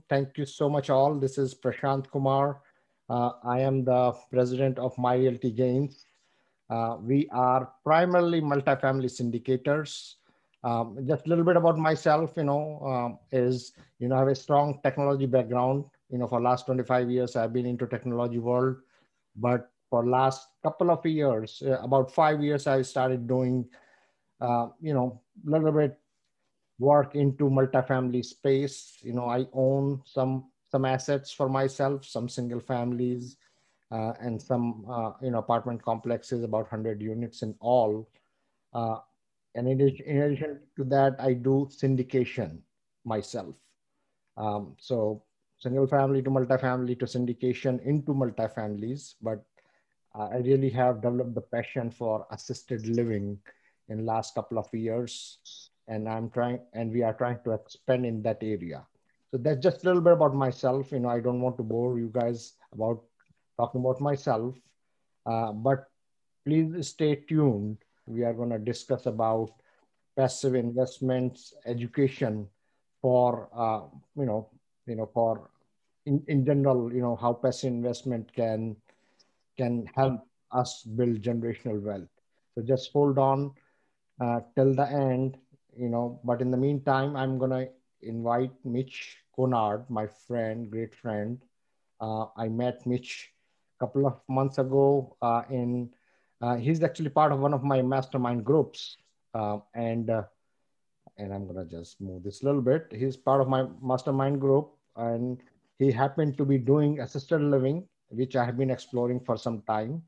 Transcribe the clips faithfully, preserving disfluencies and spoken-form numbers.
Thank you so much, all. This is Prashant Kumar. Uh, I am the president of My Realty Gains. Uh, we are primarily multifamily syndicators. Um, just a little bit about myself, you know, um, is, you know, I have a strong technology background. You know, for last twenty-five years, I've been into technology world. But for last couple of years, uh, about five years, I started doing, uh, you know, a little bit work into multifamily space. You know, I own some some assets for myself, some single families, uh, and some uh, you know apartment complexes, about one hundred units in all. Uh, and in addition, in addition to that, I do syndication myself. Um, so single family to multifamily to syndication into multifamilies, but uh, I really have developed the passion for assisted living in last couple of years, and I'm trying, and we are trying to expand in that area. So that's just a little bit about myself. You know, I don't want to bore you guys about talking about myself, uh, but please stay tuned. We are going to discuss about passive investments, education for uh, you know, you know, for in, in general, you know, how passive investment can can help us build generational wealth. So just hold on uh, till the end, you know. But in the meantime, I'm gonna invite Mitch Conard, my friend, great friend. Uh, I met Mitch a couple of months ago. Uh, in uh, He's actually part of one of my mastermind groups, uh, and uh, and I'm gonna just move this a little bit. He's part of my mastermind group, and he happened to be doing assisted living, which I have been exploring for some time.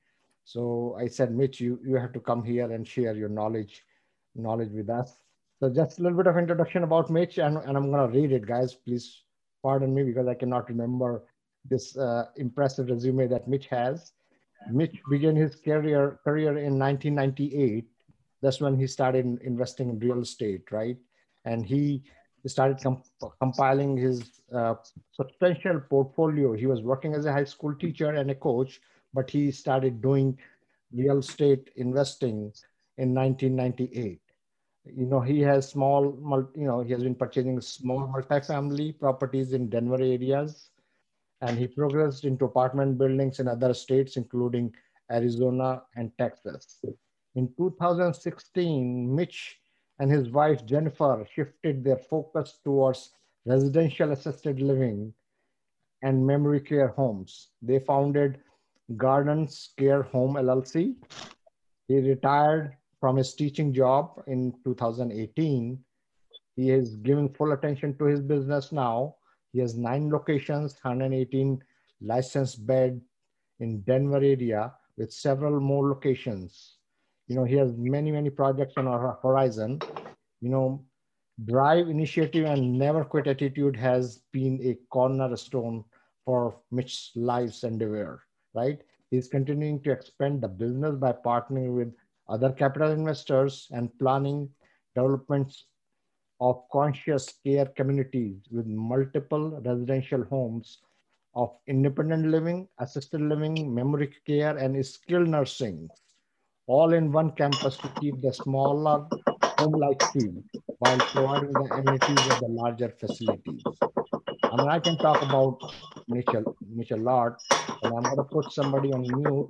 So I said, Mitch, you, you have to come here and share your knowledge, knowledge with us. So just a little bit of introduction about Mitch, and, and I'm gonna read it, guys. Please pardon me because I cannot remember this uh, impressive resume that Mitch has. Mitch began his career career in nineteen ninety-eight. That's when he started investing in real estate, right? And he started comp- compiling his uh, substantial portfolio. He was working as a high school teacher and a coach, but he started doing real estate investing in nineteen ninety-eight. You know, he has small, mul- you know, he has been purchasing small multifamily properties in Denver areas, and he progressed into apartment buildings in other states, including Arizona and Texas. In two thousand sixteen, Mitch and his wife Jennifer shifted their focus towards residential assisted living and memory care homes. They founded Gardens Care Home L L C. He retired from his teaching job in two thousand eighteen. He is giving full attention to his business now. He has nine locations, one hundred eighteen licensed bed in Denver area with several more locations. You know, he has many, many projects on our horizon. You know, drive, initiative, and never quit attitude has been a cornerstone for Mitch's life's endeavor, right? He's continuing to expand the business by partnering with other capital investors and planning developments of conscious care communities with multiple residential homes of independent living, assisted living, memory care, and skilled nursing, all in one campus to keep the smaller home-like feel while providing the amenities of the larger facilities. I mean, I can talk about Mitchell, Mitchell a lot, and I'm going to put somebody on mute.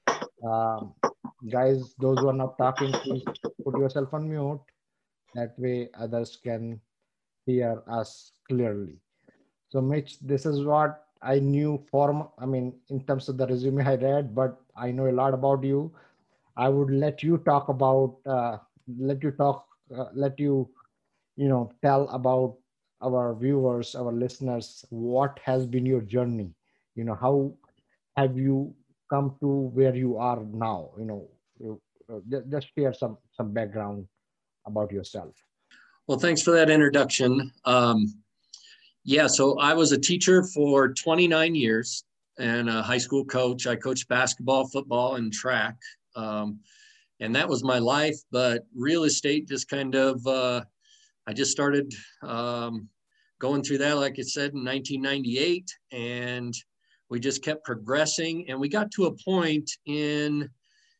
Um, Guys, those who are not talking, please put yourself on mute. That way others can hear us clearly. So, Mitch, this is what I knew form. I mean, in terms of the resume I read, but I know a lot about you. I would let you talk about, uh, let you talk, uh, let you, you know, tell about our viewers, our listeners, what has been your journey. You know, how have you come to where you are now? You know, you- uh, ju- just share some some background about yourself. Well, thanks for that introduction. Um, yeah, so I was a teacher for twenty-nine years and a high school coach. I coached basketball, football, and track. Um, and that was my life. But real estate just kind of, uh, I just started um, going through that, like I said, in nineteen ninety-eight. And we just kept progressing. And we got to a point in,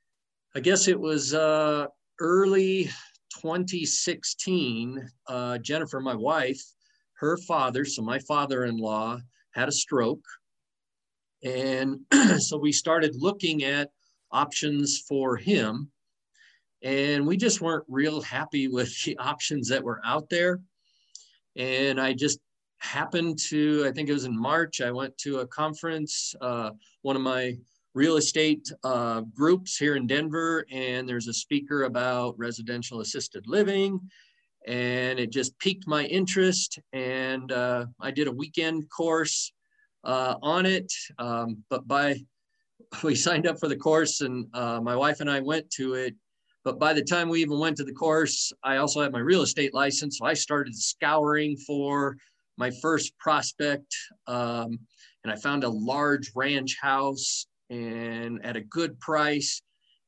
I guess it was uh, early twenty sixteen, uh, Jennifer, my wife, her father, so my father-in-law, had a stroke. And so we started looking at options for him. And we just weren't real happy with the options that were out there. And I just happened to, I think it was in March, I went to a conference, uh, one of my real estate uh, groups here in Denver, and there's a speaker about residential assisted living, and it just piqued my interest. And uh, I did a weekend course uh, on it, um, but by, we signed up for the course, and uh, my wife and I went to it. But by the time we even went to the course, I also had my real estate license. So I started scouring for my first prospect, um, and I found a large ranch house and at a good price.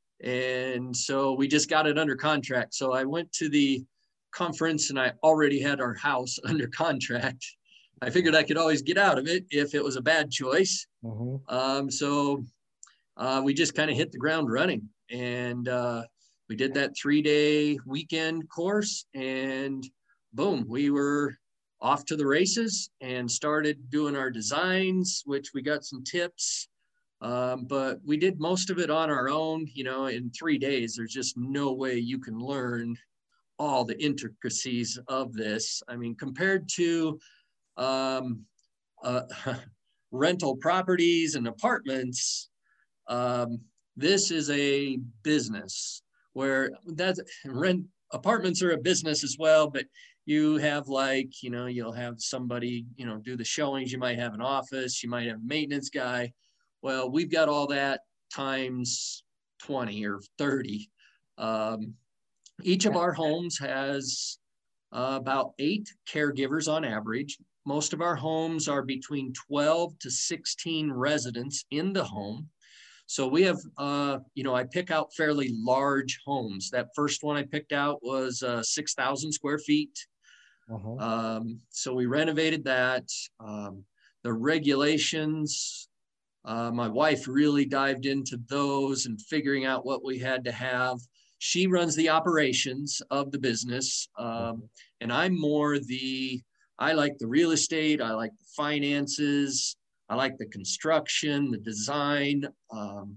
And so we just got it under contract. So I went to the conference and I already had our house under contract. I figured I could always get out of it if it was a bad choice. Mm-hmm. Um, so uh, we just kind of hit the ground running. And uh, we did that three-day weekend course, and boom, we were off to the races and started doing our designs, which we got some tips. Um, but we did most of it on our own. You know, in three days, there's just no way you can learn all the intricacies of this. I mean, compared to um, uh, rental properties and apartments, um, this is a business where that's rent apartments are a business as well, but you have like, you know, you'll have somebody, you know, do the showings. You might have an office, you might have a maintenance guy. Well, we've got all that times twenty or thirty. Um, each of our homes has uh, about eight caregivers on average. Most of our homes are between twelve to sixteen residents in the home. So we have, uh, you know, I pick out fairly large homes. That first one I picked out was uh, six thousand square feet. Uh-huh. Um, so we renovated that. Um, the regulations, uh, my wife really dived into those and figuring out what we had to have. She runs the operations of the business. Um, uh-huh. And I'm more the, I like the real estate. I like the finances. I like the construction, the design, um,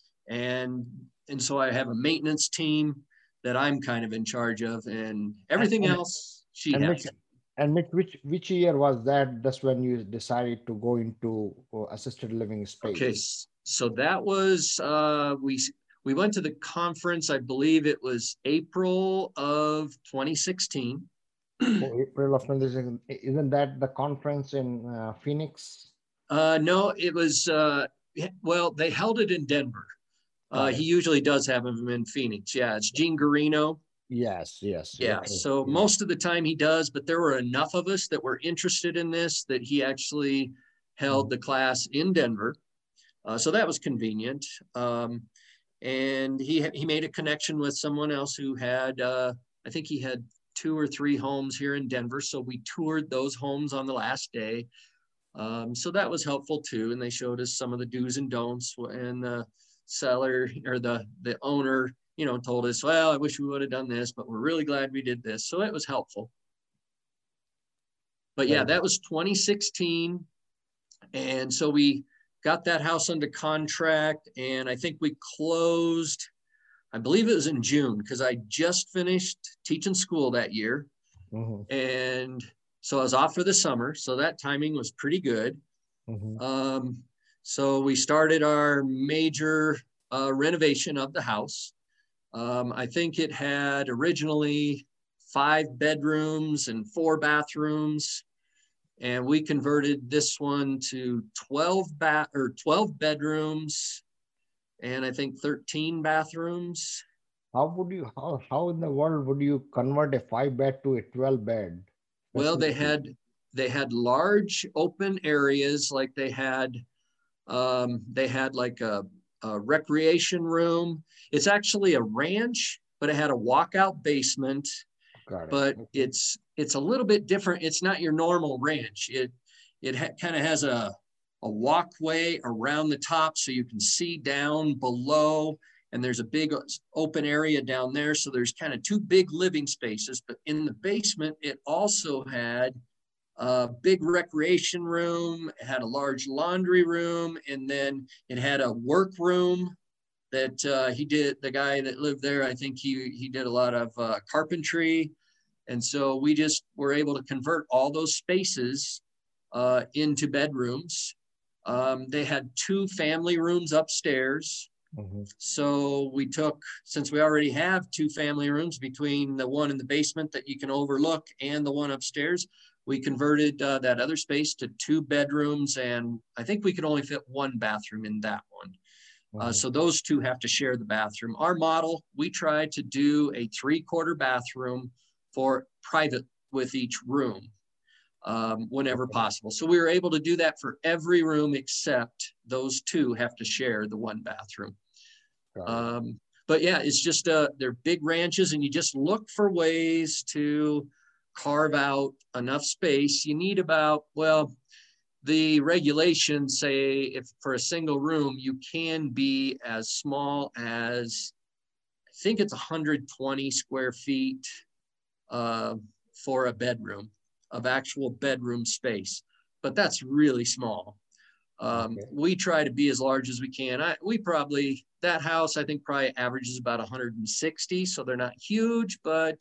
and and so I have a maintenance team that I'm kind of in charge of, and everything and, else she and has. Mitch, and Mitch, which which year was that? That's when you decided to go into uh, assisted living space. Okay, so that was uh, we we went to the conference. I believe it was April of twenty sixteen. Oh, April of twenty sixteen. Isn't that the conference in uh, Phoenix? Uh, no, it was, uh, well, they held it in Denver. Uh, he usually does have them in Phoenix. Yeah, it's Gene Garino. Yes, yes. Yeah, so yeah. Most of the time he does, but there were enough of us that were interested in this that he actually held mm-hmm. the class in Denver. Uh, so that was convenient. Um, and he, he made a connection with someone else who had, uh, I think he had two or three homes here in Denver. So we toured those homes on the last day. Um, so that was helpful too. And they showed us some of the do's and don'ts, and the seller or the, the owner, you know, told us, well, I wish we would have done this, but we're really glad we did this. So it was helpful. But yeah, that was twenty sixteen. And so we got that house under contract, and I think we closed, I believe it was in June, because I just finished teaching school that year. Mm-hmm. And so I was off for the summer. So that timing was pretty good. Mm-hmm. Um, so we started our major uh, renovation of the house. Um, I think it had originally five bedrooms and four bathrooms. And we converted this one to twelve bath or twelve bedrooms and I think thirteen bathrooms. How would you, how, how in the world would you convert a five bed to a twelve bed? Well, they had they had large open areas, like they had um, they had like a, a recreation room. It's actually a ranch, but it had a walkout basement. Got it. But okay. it's it's a little bit different. It's not your normal ranch. It it ha kind of has a a walkway around the top, so you can see down below. And there's a big open area down there. So there's kind of two big living spaces, but in the basement, it also had a big recreation room, it had a large laundry room, and then it had a work room that uh, he did, the guy that lived there, I think he, he did a lot of uh, carpentry. And so we just were able to convert all those spaces uh, into bedrooms. Um, they had two family rooms upstairs. Mm-hmm. So we took, since we already have two family rooms between the one in the basement that you can overlook and the one upstairs, we converted uh, that other space to two bedrooms. And I think we could only fit one bathroom in that one. Uh, so those two have to share the bathroom. Our model, we try to do a three-quarter bathroom for private with each room um, whenever possible. So we were able to do that for every room except those two have to share the one bathroom. Um, but yeah, it's just, uh, they're big ranches, and you just look for ways to carve out enough space. You need about, well, the regulations say if for a single room, you can be as small as, I think it's one hundred twenty square feet uh, for a bedroom, of actual bedroom space. But that's really small. Um, okay. We try to be as large as we can. I, we probably, that house, I think probably averages about one hundred sixty. So they're not huge, but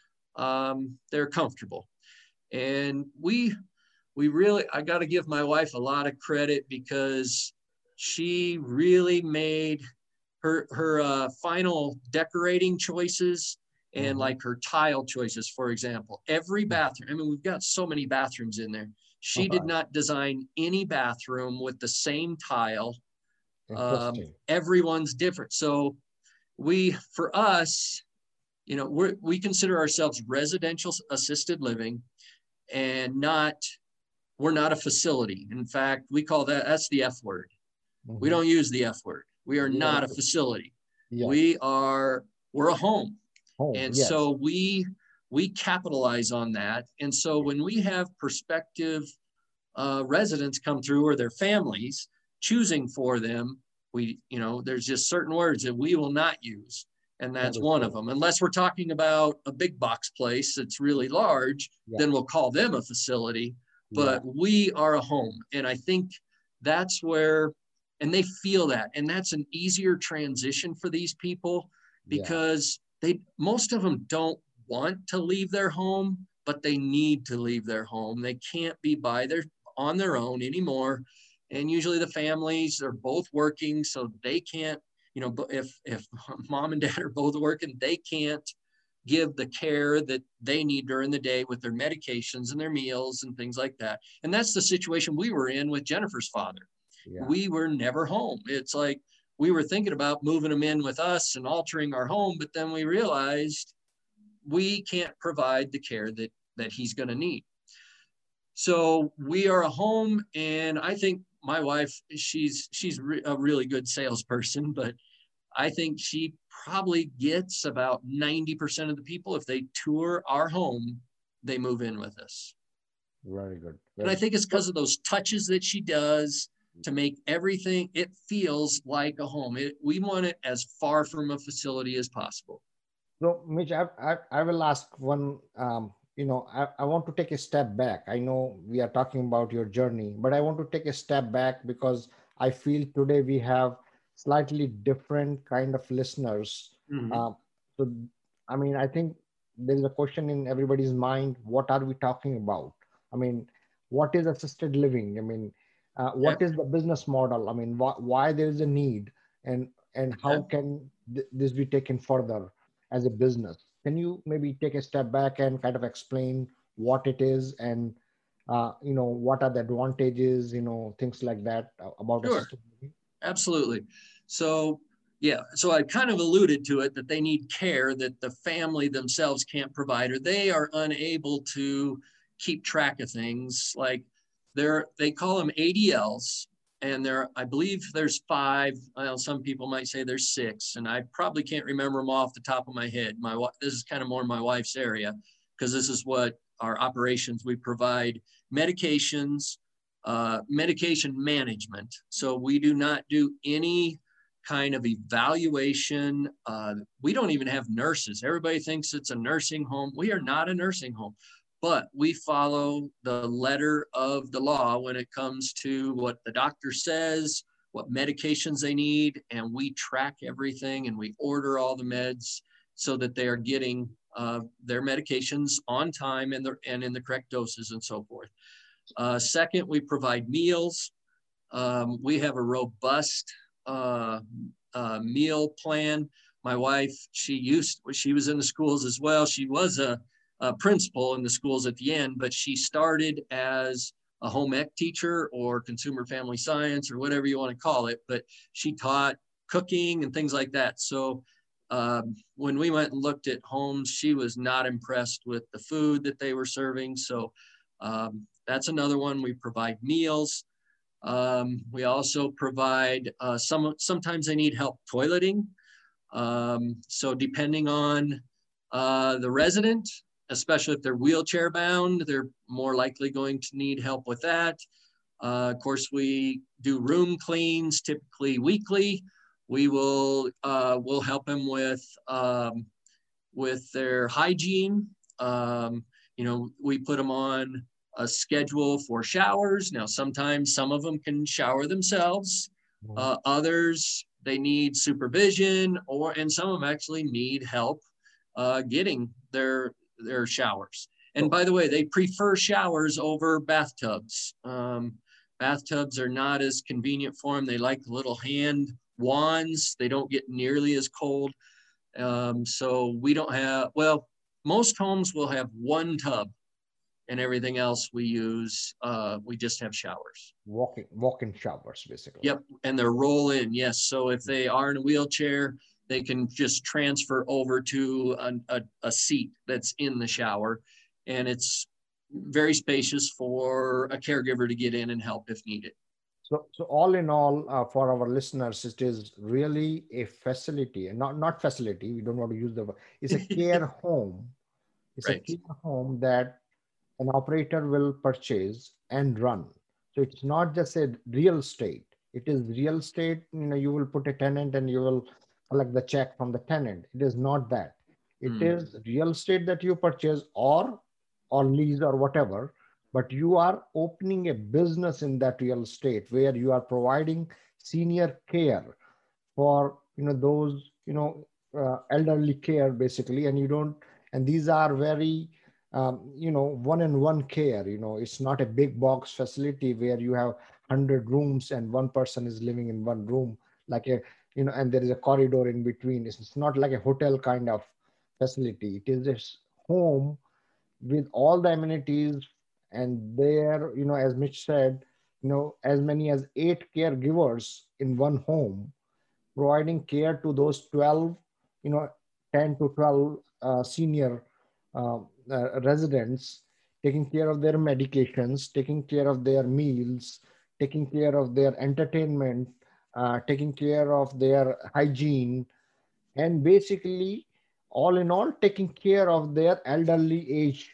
um, they're comfortable. And we, we really, I got to give my wife a lot of credit, because she really made her, her uh, final decorating choices and mm-hmm. like her tile choices, for example. Every bathroom, I mean, we've got so many bathrooms in there. She okay. did not design any bathroom with the same tile. Um, everyone's different. So we, for us, you know, we're, we consider ourselves residential assisted living, and not, we're not a facility. In fact, we call that, that's the F word. Mm-hmm. We don't use the F word. We are yeah. not a facility. Yes. We are, we're a home. home and yes. so we, we capitalize on that. And so when we have prospective uh, residents come through, or their families choosing for them, we, you know, there's just certain words that we will not use. And that's that one cool. of them. Unless we're talking about a big box place that's really large, yeah. then we'll call them a facility. But yeah. we are a home. And I think that's where, and they feel that. And that's an easier transition for these people, because yeah. they, most of them don't want to leave their home, but they need to leave their home. They can't be by their, on their own anymore. And usually the families are both working, so they can't, you know, if, if mom and dad are both working, they can't give the care that they need during the day with their medications and their meals and things like that. And that's the situation we were in with Jennifer's father. Yeah. We were never home. It's like we were thinking about moving him in with us and altering our home, but then we realized we can't provide the care that, that he's going to need. So we are a home, and I think my wife, she's, she's re a really good salesperson, but I think she probably gets about ninety percent of the people, if they tour our home, they move in with us. Very good. And Very I think it's because of those touches that she does to make everything, it feels like a home. It, we want it as far from a facility as possible. So Mitch, I, I, I will ask one, um, you know, I, I want to take a step back. I know we are talking about your journey, but I want to take a step back, because I feel today we have slightly different kind of listeners. Mm-hmm. uh, so, I mean, I think there is a question in everybody's mind, what are we talking about? I mean, what is assisted living? I mean, uh, what yep. is the business model? I mean, wh why there is a need, and, and how yep. can th this be taken further as a business? Can you maybe take a step back and kind of explain what it is, and, uh, you know, what are the advantages, you know, things like that about sure. assisted living? Absolutely. So, yeah, so I kind of alluded to it, that they need care that the family themselves can't provide, or they are unable to keep track of things. Like they're, they call them A D Ls, and there, I believe there's five. Well, some people might say there's six, and I probably can't remember them off the top of my head. My, this is kind of more my wife's area, because this is what our operations, we provide medications, Uh, medication management. So we do not do any kind of evaluation. Uh, we don't even have nurses. Everybody thinks it's a nursing home. We are not a nursing home, but we follow the letter of the law when it comes to what the doctor says, what medications they need, and we track everything and we order all the meds so that they are getting uh, their medications on time and, the, and in the correct doses and so forth. Uh, second, we provide meals. Um, we have a robust uh, uh, meal plan. My wife, she used, she was in the schools as well. She was a, a principal in the schools at the end, but she started as a home ec teacher or consumer family science or whatever you want to call it, but she taught cooking and things like that. So um, when we went and looked at homes, she was not impressed with the food that they were serving. So um, that's another one. We provide meals. Um, we also provide, uh, some, sometimes they need help toileting. Um, so depending on uh, the resident, especially if they're wheelchair bound, they're more likely going to need help with that. Uh, of course, we do room cleans, typically weekly. We will uh, we'll help them with um, with their hygiene. Um, you know, we put them on a schedule for showers. Now, sometimes some of them can shower themselves. Uh, others, they need supervision, or and some of them actually need help uh, getting their their showers. And by the way, they prefer showers over bathtubs. Um, bathtubs are not as convenient for them. They like little hand wands. They don't get nearly as cold. Um, so we don't have, well, most homes will have one tub and everything else we use, uh, we just have showers. Walking, walk-in showers, basically. Yep, and they're roll in, yes. So if they are in a wheelchair, they can just transfer over to a, a, a seat that's in the shower, and it's very spacious for a caregiver to get in and help if needed. So, so all in all, uh, for our listeners, it is really a facility, and not not facility. We don't want to use the word. It's a care home. It's right. a care home that an operator will purchase and run. So it's not just a real estate. It is real estate. You know, you will put a tenant and you will collect the check from the tenant. It is not that. It mm. is real estate that you purchase or or lease or whatever, but you are opening a business in that real estate where you are providing senior care for, you know, those, you know, uh, elderly care basically. And you don't, and these are very, um, you know, one-on-one care. You know, it's not a big box facility where you have one hundred rooms and one person is living in one room, like a, you know, and there is a corridor in between. It's not like a hotel kind of facility. It is a home with all the amenities, and there, you know, as Mitch said, you know, as many as eight caregivers in one home, providing care to those twelve, you know, ten to twelve uh, senior uh, uh, residents, taking care of their medications, taking care of their meals, taking care of their entertainment, uh, taking care of their hygiene, and basically, all in all, taking care of their elderly age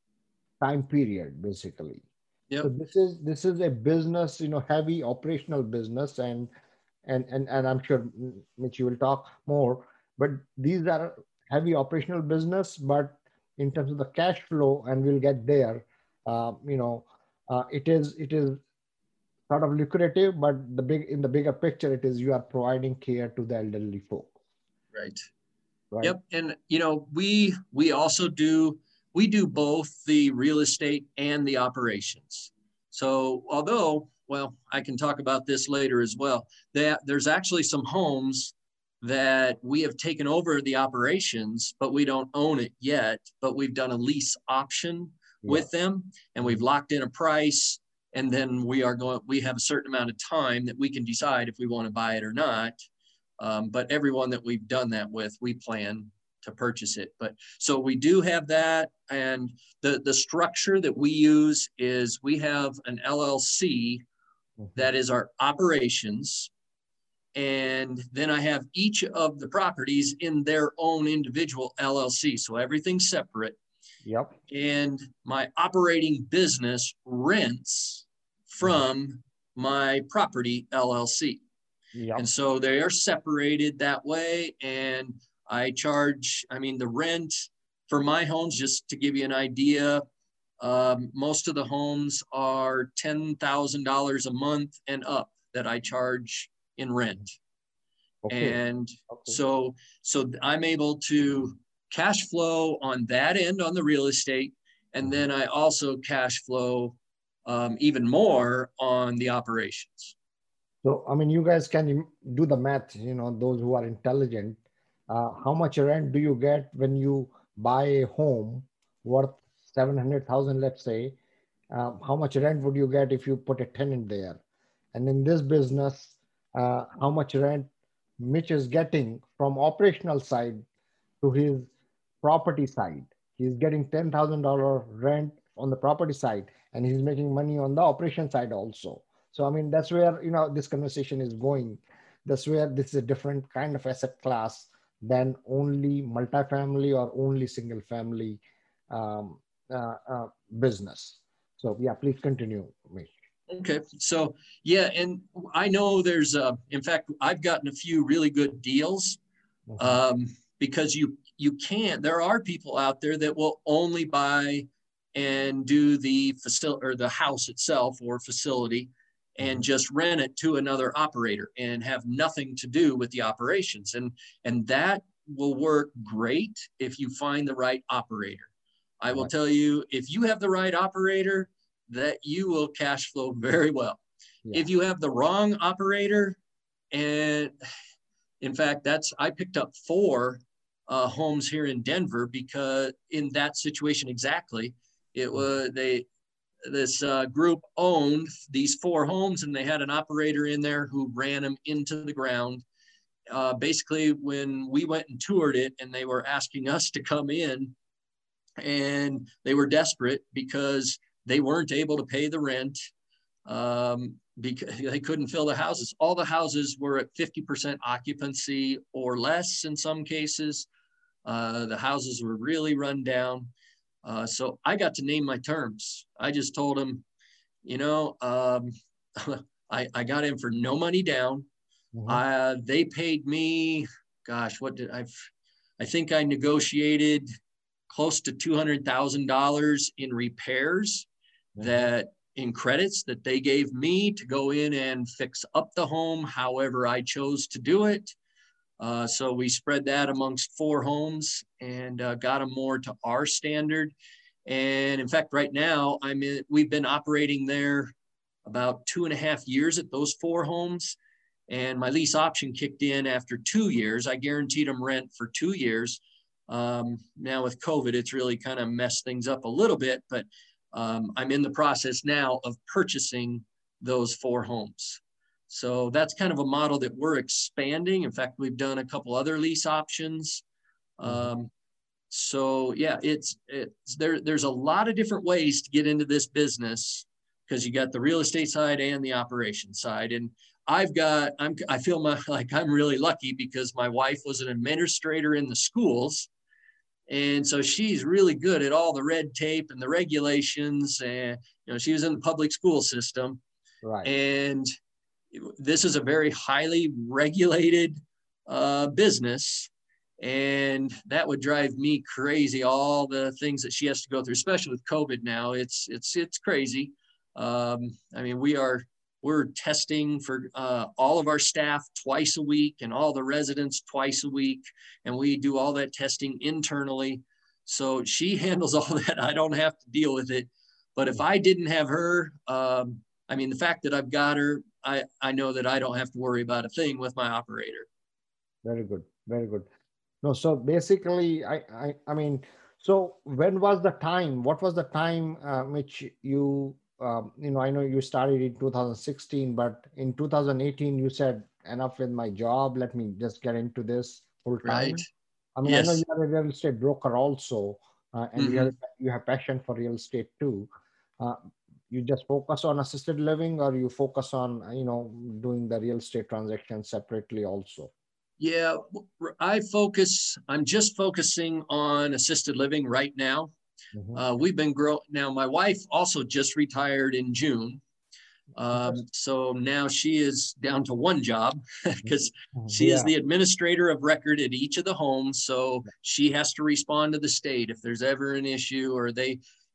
time period, basically. Yep. So this is this is a business, you know, heavy operational business, and and and and I'm sure Mitch, you will talk more. But these are heavy operational business, but in terms of the cash flow, and we'll get there. Uh, you know, uh, it is it is sort of lucrative, but the big in the bigger picture, it is you are providing care to the elderly folks. Right. Right. Yep. And you know, we we also do. We do both the real estate and the operations. So although, well, I can talk about this later as well, that there's actually some homes that we have taken over the operations, but we don't own it yet, but we've done a lease option yeah. with them, and we've locked in a price, and then we are going, we have a certain amount of time that we can decide if we want to buy it or not. Um, but everyone that we've done that with, we plan to purchase it. But so we do have that. And the, the structure that we use is we have an L L C that is our operations. And then I have each of the properties in their own individual L L C. So everything's separate. Yep. And my operating business rents from my property L L C. Yep. And so they are separated that way. And I charge, I mean, the rent for my homes, just to give you an idea, Um, most of the homes are ten thousand dollars a month and up that I charge in rent. Okay. And Okay. so, so I'm able to cash flow on that end on the real estate. And then I also cash flow um, even more on the operations. So, I mean, you guys can do the math, you know, those who are intelligent. Uh, how much rent do you get when you buy a home worth seven hundred thousand, let's say? Uh, how much rent would you get if you put a tenant there? And in this business, uh, how much rent Mitch is getting from operational side to his property side? He's getting ten thousand dollars rent on the property side, and he's making money on the operation side also. So, I mean, that's where, you know, this conversation is going. That's where this is a different kind of asset class than only multifamily or only single family um, uh, uh, business. So yeah, please continue, Mitch. Okay, so yeah, and I know there's, uh, in fact, I've gotten a few really good deals um, because you you can't. There are people out there that will only buy and do the facility or the house itself or facility and just rent it to another operator and have nothing to do with the operations. And, and that will work great if you find the right operator. I will tell you, if you have the right operator, that you will cash flow very well. Yeah. If you have the wrong operator, and in fact, that's, I picked up four uh, homes here in Denver because in that situation exactly, it was, they, this uh, group owned these four homes and they had an operator in there who ran them into the ground. Uh, basically, when we went and toured it and they were asking us to come in, and they were desperate because they weren't able to pay the rent um, because they couldn't fill the houses. All the houses were at fifty percent occupancy or less in some cases. Uh, the houses were really run down. Uh, so I got to name my terms. I just told them, you know, um, I, I got in for no money down. Mm-hmm. uh, they paid me, gosh, what did I, I think I negotiated close to two hundred thousand dollars in repairs mm-hmm. that in credits that they gave me to go in and fix up the home however I chose to do it. Uh, so we spread that amongst four homes and uh, got them more to our standard. And in fact, right now, I'm in, we've been operating there about two and a half years at those four homes. And my lease option kicked in after two years. I guaranteed them rent for two years. Um, now with COVID, it's really kind of messed things up a little bit, but um, I'm in the process now of purchasing those four homes. So that's kind of a model that we're expanding. In fact, we've done a couple other lease options. Um, so yeah, it's, it's there, there's a lot of different ways to get into this business because you got the real estate side and the operation side. And I've got, I'm, I feel my, like I'm really lucky because my wife was an administrator in the schools. And so she's really good at all the red tape and the regulations. And, you know, she was in the public school system. Right. And this is a very highly regulated uh, business. And that would drive me crazy. All the things that she has to go through, especially with COVID now, it's, it's, it's crazy. Um, I mean, we are, we're testing for uh, all of our staff twice a week and all the residents twice a week. And we do all that testing internally. So she handles all that. I don't have to deal with it. But if I didn't have her, um, I mean, the fact that I've got her, I, I know that I don't have to worry about a thing with my operator. Very good. Very good. No, so basically, I, I, I mean, so when was the time, what was the time uh, which you, um, you know, I know you started in two thousand sixteen, but in two thousand eighteen, you said, enough with my job, let me just get into this full time. Right. I mean, yes. I know you are a real estate broker also, uh, and mm-hmm. you have, you have passion for real estate too. Uh, you just focus on assisted living, or you focus on, you know, doing the real estate transactions separately also? Yeah, I focus, I'm just focusing on assisted living right now. Mm-hmm. Uh, we've been growing. Now, my wife also just retired in June. Um, so now she is down to one job because she yeah. is the administrator of record at each of the homes. So she has to respond to the state if there's ever an issue, or they,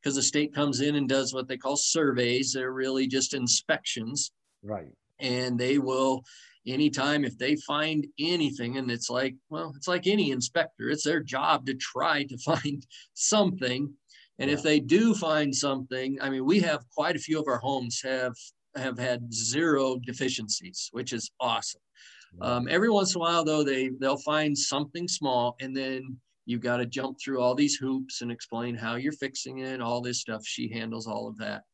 because the state comes in and does what they call surveys. They're really just inspections. Right. And they will, anytime if they find anything, and it's like, well, it's like any inspector, it's their job to try to find something. And Yeah. if they do find something, I mean, we have quite a few of our homes have have had zero deficiencies, which is awesome. Right. Um, every once in a while, though, they they'll find something small, and then you got to jump through all these hoops and explain how you're fixing it, all this stuff. She handles all of that.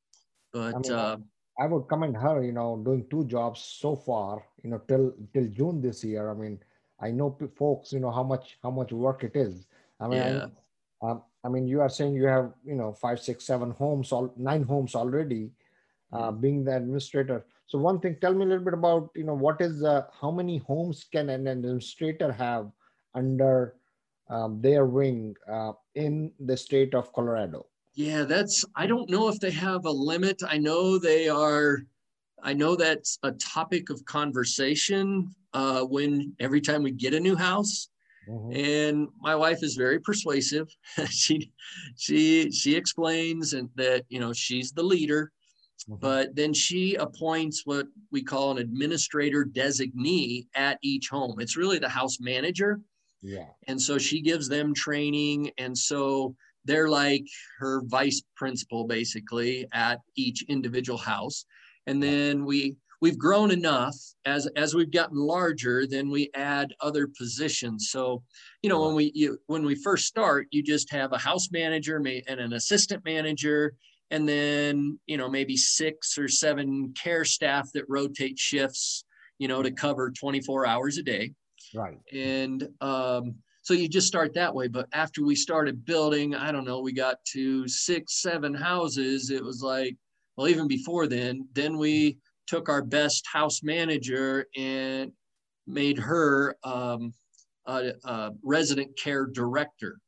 But I mean, uh, I, I would commend her, you know, doing two jobs so far, you know, till till June this year. I mean, I know p- folks, you know, how much how much work it is. I mean, yeah, I, um, I mean, you are saying you have, you know, five, six, seven homes, all nine homes already, uh, mm. being the administrator. So one thing, tell me a little bit about, you know, what is uh, how many homes can an administrator have under um, their wing uh, in the state of Colorado? yeah, that's, I don't know if they have a limit. I know they are, I know that's a topic of conversation uh, when every time we get a new house. Mhm. And my wife is very persuasive. she she she explains and that, you know, she's the leader, Mhm. but then she appoints what we call an administrator designee at each home. It's really the house manager. Yeah. And so she gives them training. And so they're like her vice principal basically at each individual house. And then we we've grown enough as as we've gotten larger, then we add other positions. So, you know, when we you, when we first start, you just have a house manager and an assistant manager, and then, you know, maybe six or seven care staff that rotate shifts, you know, to cover twenty-four hours a day. Right. And um, so you just start that way. But after we started building, I don't know, we got to six, seven houses. It was like, well, even before then, then we took our best house manager and made her um, a, a resident care director.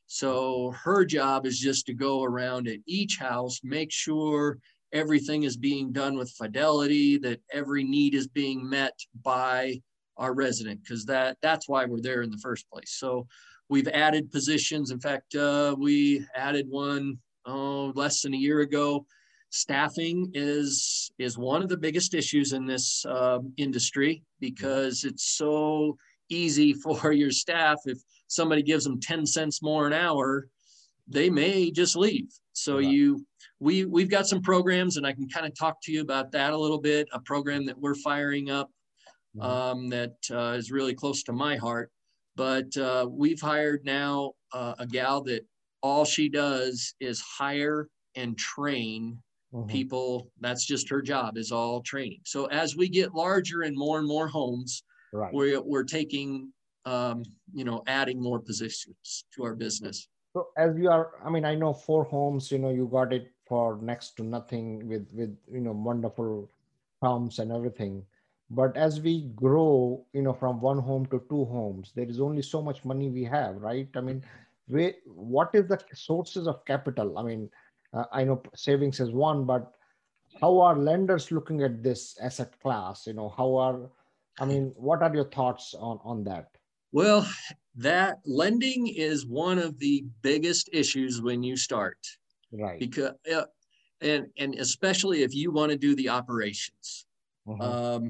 So her job is just to go around at each house, make sure everything is being done with fidelity, that every need is being met by our resident, because that that's why we're there in the first place. So we've added positions. In fact, uh, we added one oh, less than a year ago. Staffing is is one of the biggest issues in this uh, industry, because it's so easy for your staff. If somebody gives them ten cents more an hour, they may just leave. So Right. you, we, we've got some programs, and I can kind of talk to you about that a little bit, a program that we're firing up um, that uh, is really close to my heart. But uh, we've hired now uh, a gal that all she does is hire and train Mhm. people. That's just her job, is all training. So as we get larger and more and more homes, Right. we're, we're taking, um, you know, adding more positions to our business. So as you are, I mean, I know four homes, you know, you got it for next to nothing with, with, you know, wonderful homes and everything. But as we grow, you know, from one home to two homes, there is only so much money we have, right? I mean, we, what is the sources of capital? I mean, uh, I know savings is one, but how are lenders looking at this asset class? You know, how are, I mean, what are your thoughts on, on that? Well, that lending is one of the biggest issues when you start, Right. because uh, and and especially if you want to do the operations. Mhm. Um,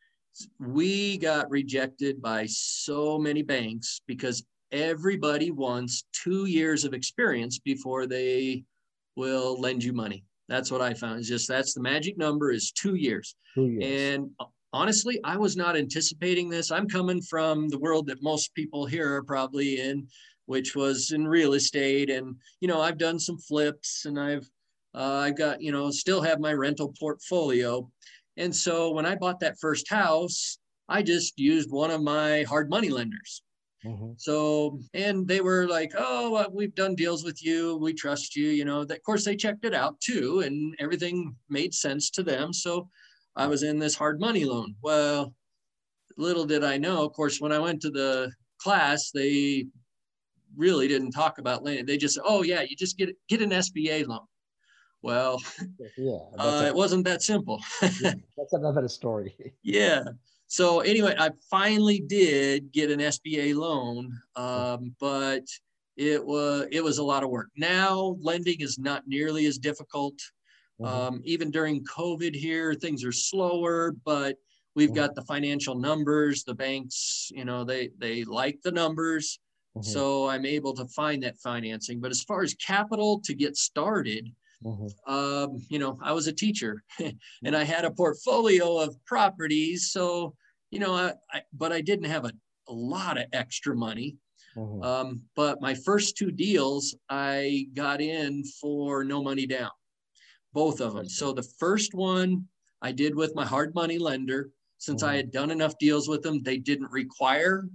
we got rejected by so many banks because everybody wants two years of experience before they will lend you money. That's what I found. Is just that's the magic number, is two years. Two years. And honestly, I was not anticipating this. I'm coming from the world that most people here are probably in, which was in real estate. And, you know, I've done some flips, and I've, uh, I've got, you know, still have my rental portfolio. And so when I bought that first house, I just used one of my hard money lenders. Mhm. So, and they were like, oh, well, we've done deals with you. We trust you. You know, that, of course, they checked it out too, and everything made sense to them. So I was in this hard money loan. Well, little did I know, of course, when I went to the class, they really didn't talk about lending. They just said, oh, yeah, you just get, get an S B A loan. Well, Yeah, that's uh, a, it wasn't that simple. yeah, that's another story. Yeah. So anyway, I finally did get an S B A loan, um, but it was, it was a lot of work. Now lending is not nearly as difficult. Mm-hmm. Um, even during COVID here, things are slower, but we've mm-hmm. got the financial numbers, the banks, you know, they, they like the numbers. Mm-hmm. So I'm able to find that financing. But as far as capital to get started, mm-hmm. um, you know, I was a teacher and I had a portfolio of properties. So, you know, I, I but I didn't have a, a lot of extra money. Mm-hmm. Um, but my first two deals, I got in for no money down. Both of them. So the first one I did with my hard money lender. Since mm-hmm. I had done enough deals with them, they didn't require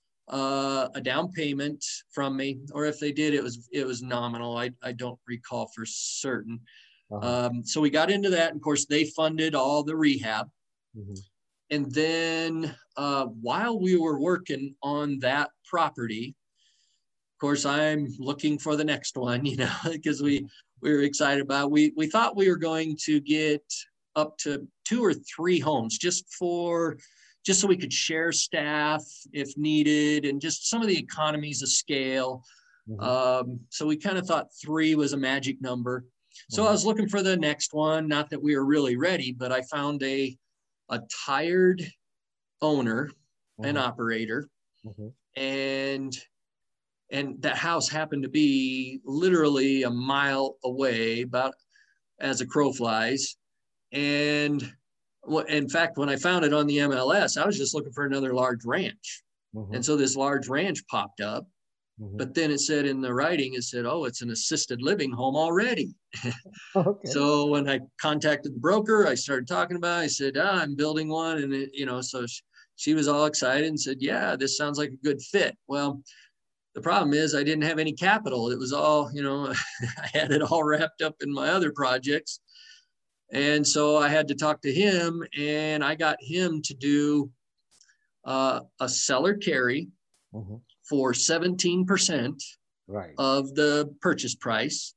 uh, a down payment from me, or if they did, it was it was nominal. I, I don't recall for certain. Uh-huh. Um, so we got into that. And of course, they funded all the rehab. Mm-hmm. And then uh, while we were working on that property, of course, I'm looking for the next one, you know, because we we were excited about. We we thought we were going to get up to two or three homes just for just so we could share staff if needed, and just some of the economies of scale. Mm-hmm. Um, so we kind of thought three was a magic number. So mm-hmm. I was looking for the next one. Not that we were really ready, but I found a a tired owner, mm-hmm. an operator, mm-hmm. and. And that house happened to be literally a mile away, about as a crow flies. And in fact, when I found it on the M L S, I was just looking for another large ranch. Mm-hmm. And so this large ranch popped up. Mm-hmm. But then it said in the writing, it said, oh, it's an assisted living home already. Okay. So when I contacted the broker, I started talking about it. I said, ah, I'm building one. And, it, you know, so she, she was all excited and said, yeah, this sounds like a good fit. Well, the problem is I didn't have any capital. It was all, you know, I had it all wrapped up in my other projects. And so I had to talk to him, and I got him to do uh, a seller carry mm-hmm. for seventeen percent right. of the purchase price.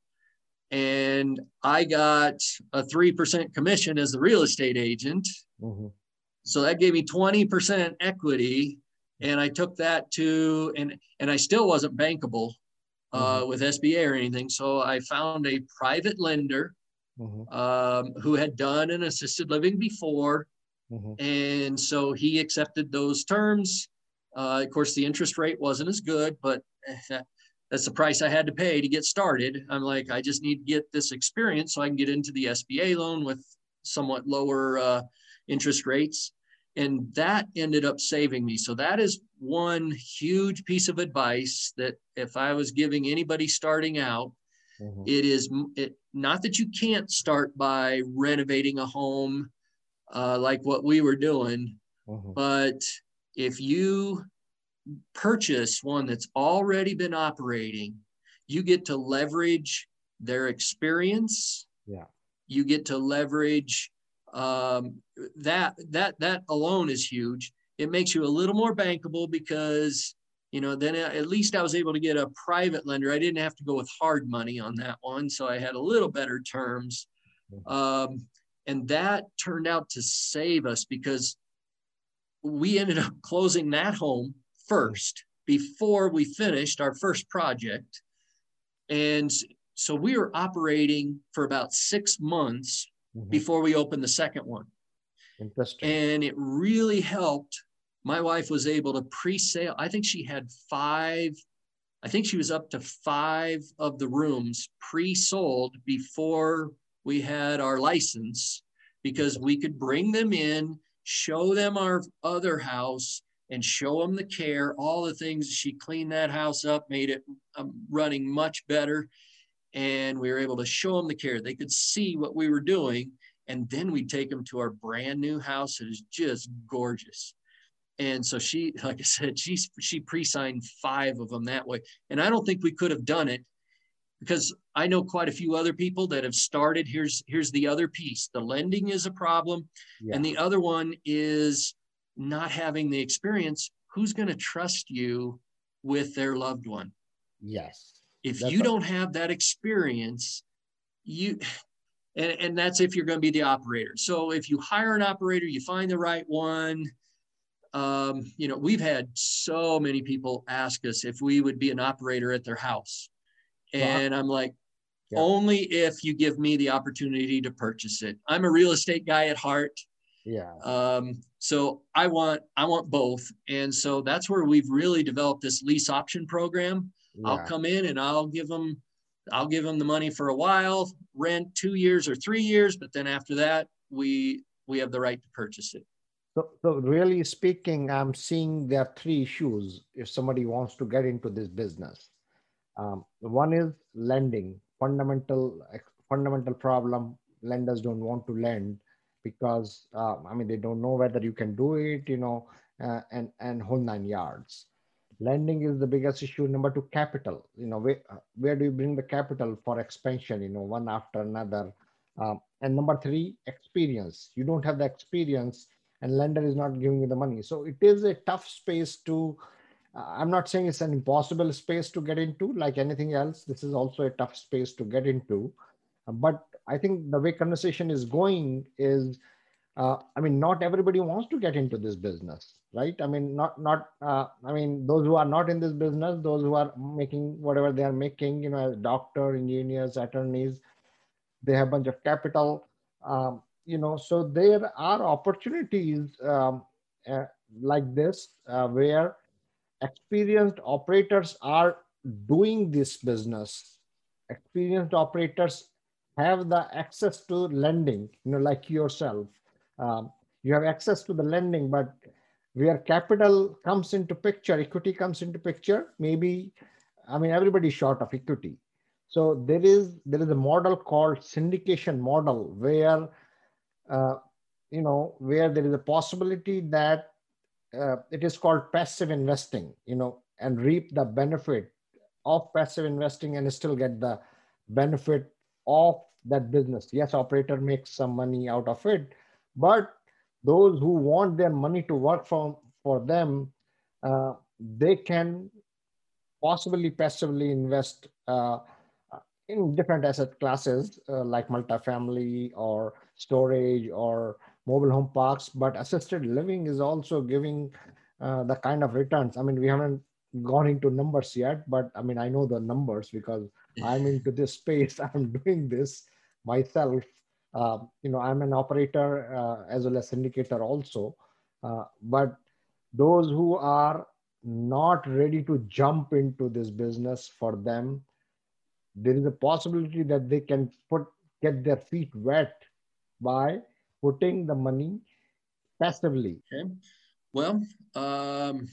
And I got a three percent commission as the real estate agent. Mm-hmm. So that gave me twenty percent equity. And I took that to, and, and I still wasn't bankable uh, mm-hmm. with S B A or anything. So I found a private lender mm-hmm. um, who had done an assisted living before. Mm-hmm. And so he accepted those terms. Uh, of course, the interest rate wasn't as good, but that, that's the price I had to pay to get started. I'm like, I just need to get this experience so I can get into the S B A loan with somewhat lower uh, interest rates. And that ended up saving me. So that is one huge piece of advice that if I was giving anybody starting out, mm-hmm. it is it, not that you can't start by renovating a home uh, like what we were doing, mm-hmm. but if you purchase one that's already been operating, you get to leverage their experience. Yeah. You get to leverage Um, that, that, that alone is huge. It makes you a little more bankable because, you know, then at least I was able to get a private lender. I didn't have to go with hard money on that one. So I had a little better terms. Um, and that turned out to save us because we ended up closing that home first before we finished our first project. And so we were operating for about six months Mm-hmm. before we opened the second one. Interesting. And it really helped. My wife was able to pre-sale. I think she had five, I think she was up to five of the rooms pre-sold before we had our license, because we could bring them in, show them our other house, and show them the care, all the things. She cleaned that house up, made it um, running much better. And we were able to show them the care. They could see what we were doing. And then we'd take them to our brand new house. It is just gorgeous. And so she, like I said, she, she pre-signed five of them that way. And I don't think we could have done it because I know quite a few other people that have started. Here's, here's the other piece. The lending is a problem. Yeah. And the other one is not having the experience. Who's going to trust you with their loved one? Yes. If that's you a- don't have that experience, you, and, and that's if you're going to be the operator. So if you hire an operator, you find the right one, um, you know, we've had so many people ask us if we would be an operator at their house. And I'm like, yeah. Only if you give me the opportunity to purchase it. I'm a real estate guy at heart. Yeah. Um, so I want, I want both. And so that's where we've really developed this lease option program. Yeah. I'll come in and I'll give them, I'll give them the money for a while, rent two years or three years. But then after that, we, we have the right to purchase it. So, so really speaking, I'm seeing there are three issues if somebody wants to get into this business. Um, one is lending, fundamental, fundamental problem. Lenders don't want to lend because, uh, I mean, they don't know whether you can do it, you know, uh, and, and whole nine yards. Lending is the biggest issue. Number two, capital, you know, where, where do you bring the capital for expansion, you know, one after another. Um, and number three, experience. You don't have the experience and lender is not giving you the money. So it is a tough space to, uh, I'm not saying it's an impossible space to get into like anything else. This is also a tough space to get into. Uh, but I think the way conversation is going is, uh, I mean, not everybody wants to get into this business, right? I mean, not, not, uh, I mean, those who are not in this business, those who are making whatever they are making, you know, as doctor, engineers, attorneys, they have a bunch of capital, um, you know, so there are opportunities um, uh, like this uh, where experienced operators are doing this business. Experienced operators have the access to lending, you know, like yourself. Um, you have access to the lending, but where capital comes into picture, equity comes into picture, maybe, I mean, everybody's short of equity. So there is, there is a model called syndication model where, uh, you know, where there is a possibility that uh, it is called passive investing, you know, and reap the benefit of passive investing and still get the benefit of that business. Yes, operator makes some money out of it, but those who want their money to work for, for them, uh, they can possibly passively invest uh, in different asset classes uh, like multifamily or storage or mobile home parks, but assisted living is also giving uh, the kind of returns. I mean, we haven't gone into numbers yet, but I mean, I know the numbers because I'm into this space. I'm doing this myself. Uh, you know, I'm an operator uh, as well as syndicator also. Uh, but those who are not ready to jump into this business, for them, there is a possibility that they can put get their feet wet by putting the money passively. Okay. Well, um,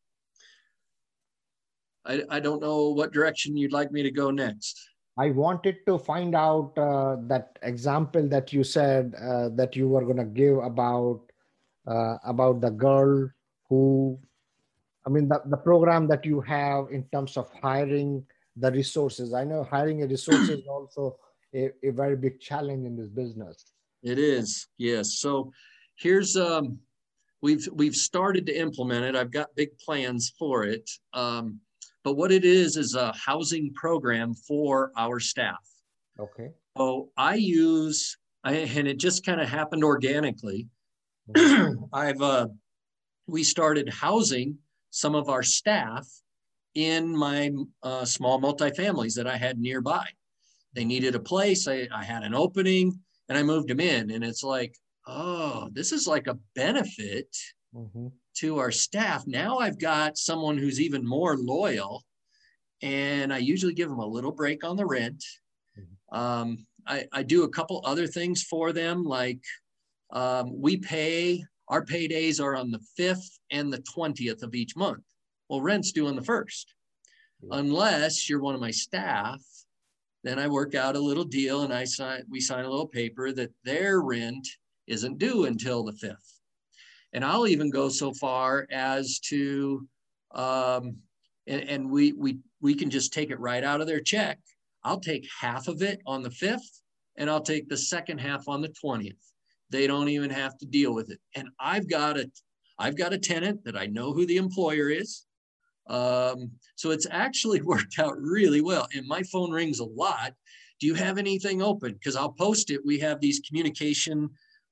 I, I don't know what direction you'd like me to go next. I wanted to find out uh, that example that you said uh, that you were going to give about uh, about the girl who, I mean, the, the program that you have in terms of hiring the resources. I know hiring a resource is also a, a very big challenge in this business. It is, yes. So here's, um, we've, we've started to implement it. I've got big plans for it. Um, but what it is, is a housing program for our staff. Okay. So I use, I, and it just kind of happened organically. Mm-hmm. I've, uh, we started housing some of our staff in my uh, small multifamilies that I had nearby. They needed a place. I, I had an opening and I moved them in. And it's like, oh, this is like a benefit mm-hmm. to our staff. Now I've got someone who's even more loyal, and I usually give them a little break on the rent. Mm-hmm. Um, I, I do a couple other things for them. Like um, we pay, our paydays are on the fifth and the twentieth of each month. Well, rent's due on the first. Mm-hmm. Unless you're one of my staff, then I work out a little deal and I sign, we sign a little paper that their rent isn't due until the fifth. And I'll even go so far as to, um, and, and we, we, we can just take it right out of their check. I'll take half of it on the fifth and I'll take the second half on the twentieth. They don't even have to deal with it. And I've got a, I've got a tenant that I know who the employer is. Um, so it's actually worked out really well. And my phone rings a lot. Do you have anything open? Because I'll post it. We have these communication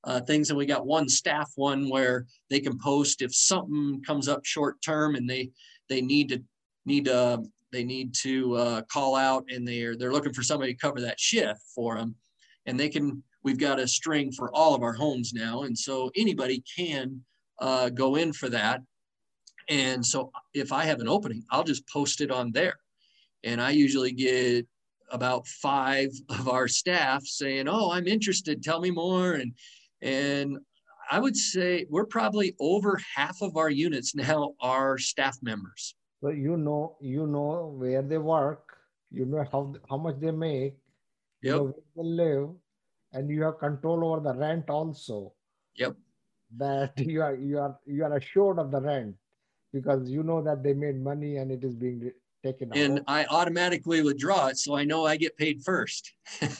uh, things. And we got one staff one where they can post if something comes up short term and they they need to need uh, they need to uh, call out, and they're they're looking for somebody to cover that shift for them. And they can, we've got a string for all of our homes now. And so anybody can uh, go in for that. And so if I have an opening, I'll just post it on there. And I usually get about five of our staff saying, oh, I'm interested, tell me more. And, and I would say we're probably over half of our units now are staff members. So you know, you know where they work, you know how, how much they make, you Yep. know where they live, and you have control over the rent also. Yep. That you are, you are, you are assured of the rent because you know that they made money and it is being taken out. And I automatically withdraw it, so I know I get paid first.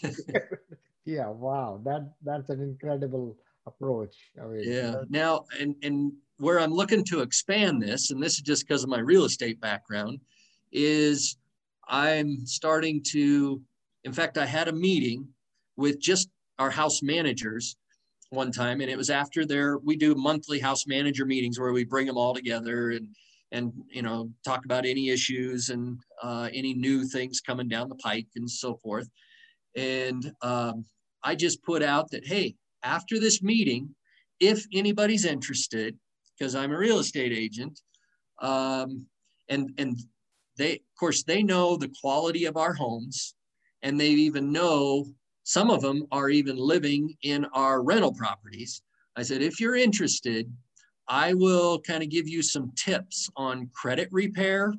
Yeah, wow, that that's an incredible approach. I mean, yeah. Now, and and where I'm looking to expand this, and this is just because of my real estate background, is I'm starting to. In fact, I had a meeting with just our house managers one time, and it was after their. We do monthly house manager meetings where we bring them all together and. and, you know, talk about any issues and uh, any new things coming down the pike and so forth. And um, I just put out that, hey, after this meeting, if anybody's interested, because I'm a real estate agent, um, and, and they, of course, they know the quality of our homes, and they even know, some of them are even living in our rental properties. I said, if you're interested, I will kind of give you some tips on credit repair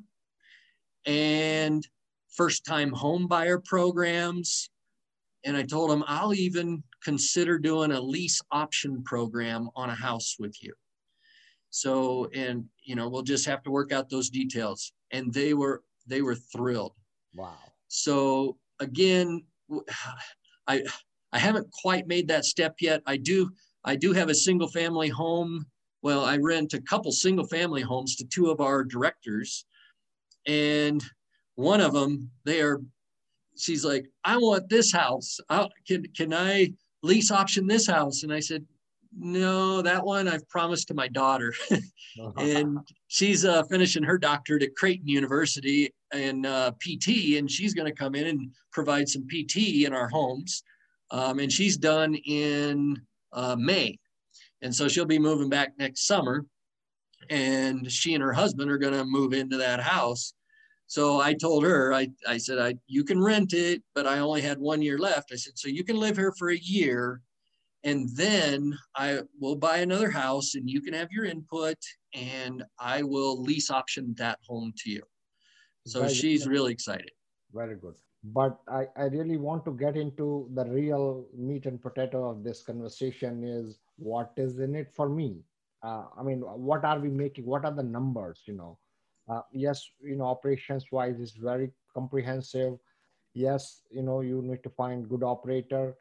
and first-time home buyer programs. And I told them I'll even consider doing a lease option program on a house with you. So, and, you know, we'll just have to work out those details. And they were, they were thrilled. Wow. So again, I, I haven't quite made that step yet. I do, I do have a single family home. Well, I rent a couple single family homes to two of our directors, and one of them, they are, she's like, I want this house. I, can, can I lease option this house? And I said, no, that one I've promised to my daughter. And she's uh, finishing her doctorate at Creighton University in uh, P T, and she's going to come in and provide some P T in our homes. Um, and she's done in uh, May. And so she'll be moving back next summer, and she and her husband are going to move into that house. So I told her, I, I said, I, you can rent it, but I only had one year left. I said, so you can live here for a year, and then I will buy another house and you can have your input, and I will lease option that home to you. So Very she's good. Really excited. Very good. But I, I really want to get into the real meat and potato of this conversation is what is in it for me? Uh, I mean, what are we making? What are the numbers, you know? Uh, yes, you know, operations wise is very comprehensive. Yes, you know, you need to find good operator.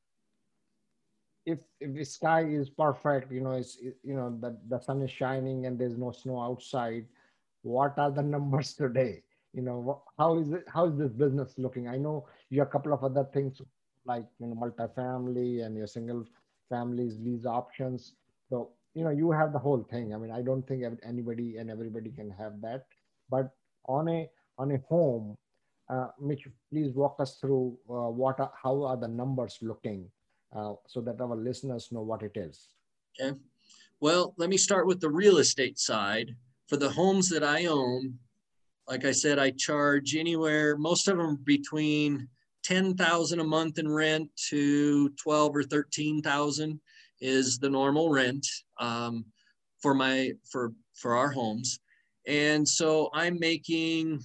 If, if the sky is perfect, you know, it's, you know, the, the sun is shining and there's no snow outside, what are the numbers today? You know, how is it, how is this business looking? I know you have a couple of other things like, you know, multifamily and your single families, lease options. So, you know, you have the whole thing. I mean, I don't think anybody and everybody can have that, but on a, on a home, uh, Mitch, please walk us through uh, what are, how are the numbers looking uh, so that our listeners know what it is. Okay. Well, let me start with the real estate side. For the homes that I own, like I said, I charge anywhere, most of them between ten thousand dollars a month in rent to twelve or thirteen thousand is the normal rent um, for my, for, for our homes. And so I'm making,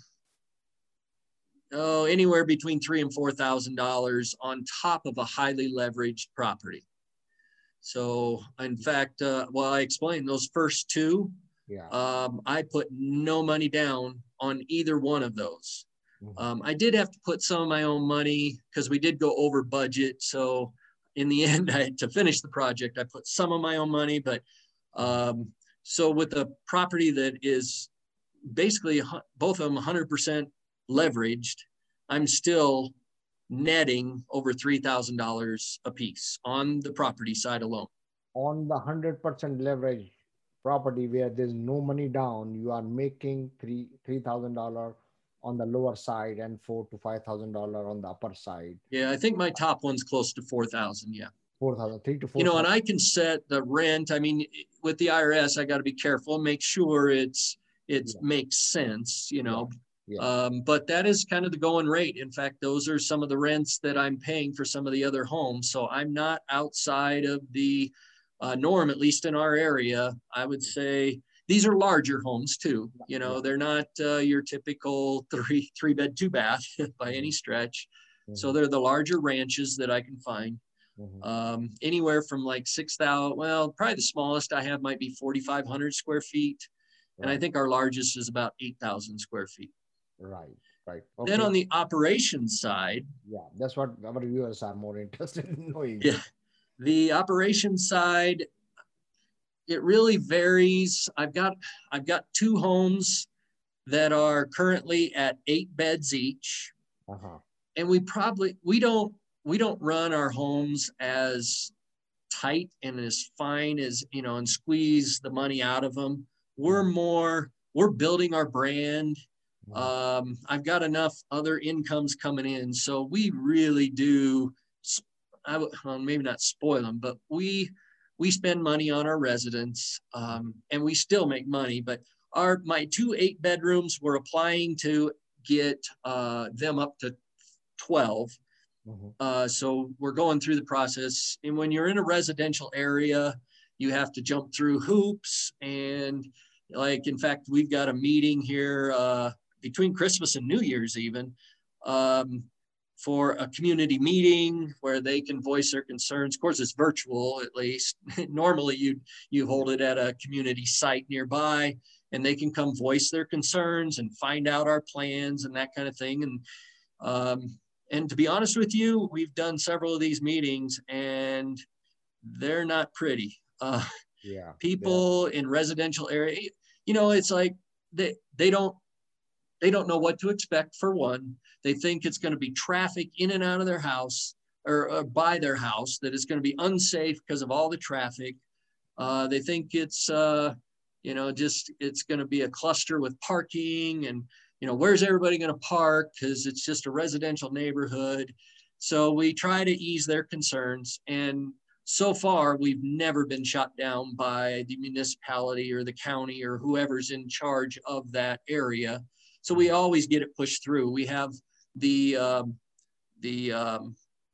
oh, anywhere between three and four thousand dollars on top of a highly leveraged property. So in fact, uh, well, I explained those first two, yeah. um, I put no money down on either one of those. Mm-hmm. um, I did have to put some of my own money because we did go over budget. So in the end, I, to finish the project, I put some of my own money. But um, so with a property that is basically both of them one hundred percent leveraged, I'm still netting over three thousand dollars a piece on the property side alone. On the one hundred percent leverage property where there's no money down, you are making three three thousand dollars on the lower side and four to five thousand dollars on the upper side. Yeah, I think my top one's close to four thousand. Yeah, four thousand, three to four. You know, and I can set the rent. I mean, with the I R S, I got to be careful, make sure it's it yeah. makes sense. You know. Yeah. Yeah. Um, but that is kind of the going rate. In fact, those are some of the rents that I'm paying for some of the other homes. So I'm not outside of the uh, norm, at least in our area. I would say these are larger homes too. You know, they're not uh, your typical three, three bed, two bath by any stretch. Mm-hmm. So they're the larger ranches that I can find. Mm-hmm. Um, anywhere from like six thousand, well, probably the smallest I have might be forty-five hundred square feet. Right. And I think our largest is about eight thousand square feet. Right, right. Okay. Then on the operations side. Yeah, that's what our viewers are more interested in knowing. Yeah, the operations side, it really varies. I've got, I've got two homes that are currently at eight beds each. Uh-huh. And we probably, we don't, we don't run our homes as tight and as fine as, you know, and squeeze the money out of them. We're more, we're building our brand. Um, I've got enough other incomes coming in. So we really do, I would, well, maybe not spoil them, but we, we spend money on our residents, um, and we still make money, but our, my two eight bedrooms, we're applying to get, uh, them up to twelve. Mm-hmm. Uh, so we're going through the process. And when you're in a residential area, you have to jump through hoops. And like, in fact, we've got a meeting here, uh, between Christmas and New Year's even, um, for a community meeting where they can voice their concerns. Of course, it's virtual at least. Normally you you hold it at a community site nearby and they can come voice their concerns and find out our plans and that kind of thing. And, um, and to be honest with you, we've done several of these meetings and they're not pretty. Uh, yeah. People yeah. in residential area, you know, it's like they, they don't, They don't know what to expect, for one. They think it's going to be traffic in and out of their house or, or by their house, that it's going to be unsafe because of all the traffic. Uh, they think it's, uh, you know, just it's going to be a cluster with parking and, you know, where's everybody going to park because it's just a residential neighborhood. So we try to ease their concerns. And so far, we've never been shot down by the municipality or the county or whoever's in charge of that area. So we always get it pushed through. We have the um, the um,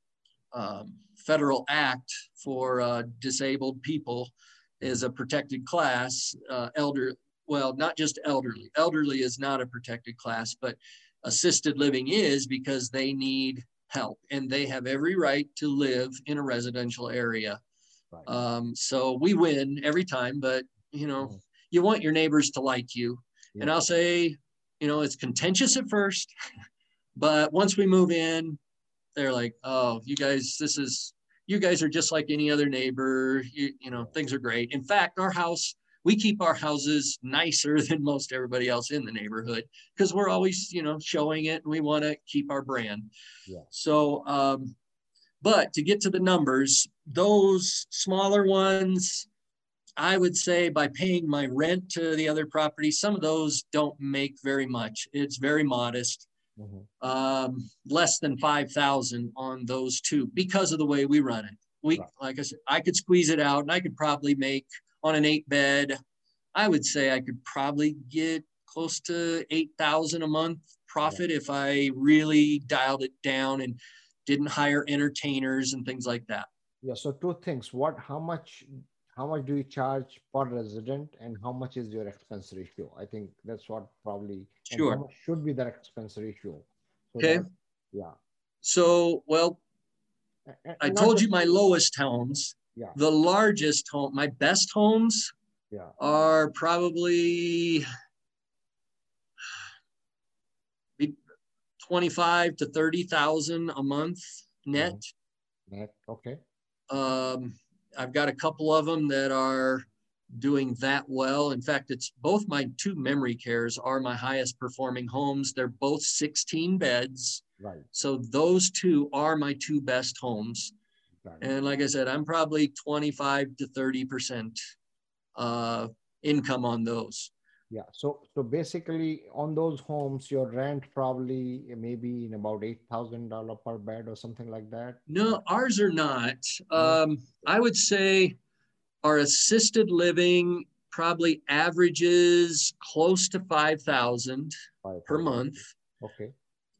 um, federal act for uh, disabled people is a protected class. Uh, elder, well, not just elderly. Elderly is not a protected class, but assisted living is, because they need help and they have every right to live in a residential area. Right. Um, so we win every time, but you know, mm-hmm. you want your neighbors to like you. Yeah. And I'll say, you know, it's contentious at first, but once we move in, they're like, oh, you guys, this is, you guys are just like any other neighbor. You, you know, things are great. In fact, our house, we keep our houses nicer than most everybody else in the neighborhood because we're always, you know, showing it and we want to keep our brand. Yeah. So, um, but to get to the numbers, those smaller ones, I would say by paying my rent to the other property, some of those don't make very much. It's very modest, mm-hmm. um, less than five thousand on those two because of the way we run it. We, right. Like I said, I could squeeze it out and I could probably make on an eight bed, I would say I could probably get close to eight thousand a month profit yeah. if I really dialed it down and didn't hire entertainers and things like that. Yeah. So two things. What, how much, how much do you charge per resident and how much is your expense ratio? I think that's what probably sure. how much should be that expense ratio. So okay. That, yeah. So, well, and, I told you my lowest homes. Yeah. The largest home, my best homes yeah. are probably twenty-five to thirty thousand a month net. Net, okay. Um, I've got a couple of them that are doing that well. In fact, it's both my two memory cares are my highest performing homes. They're both sixteen beds. Right. So those two are my two best homes. Right. And like I said, I'm probably twenty-five to thirty percent uh, income on those. Yeah. So, so basically on those homes, your rent probably maybe in about eight thousand dollars per bed or something like that. No, ours are not. No? Um, I would say our assisted living probably averages close to five thousand per month. Okay.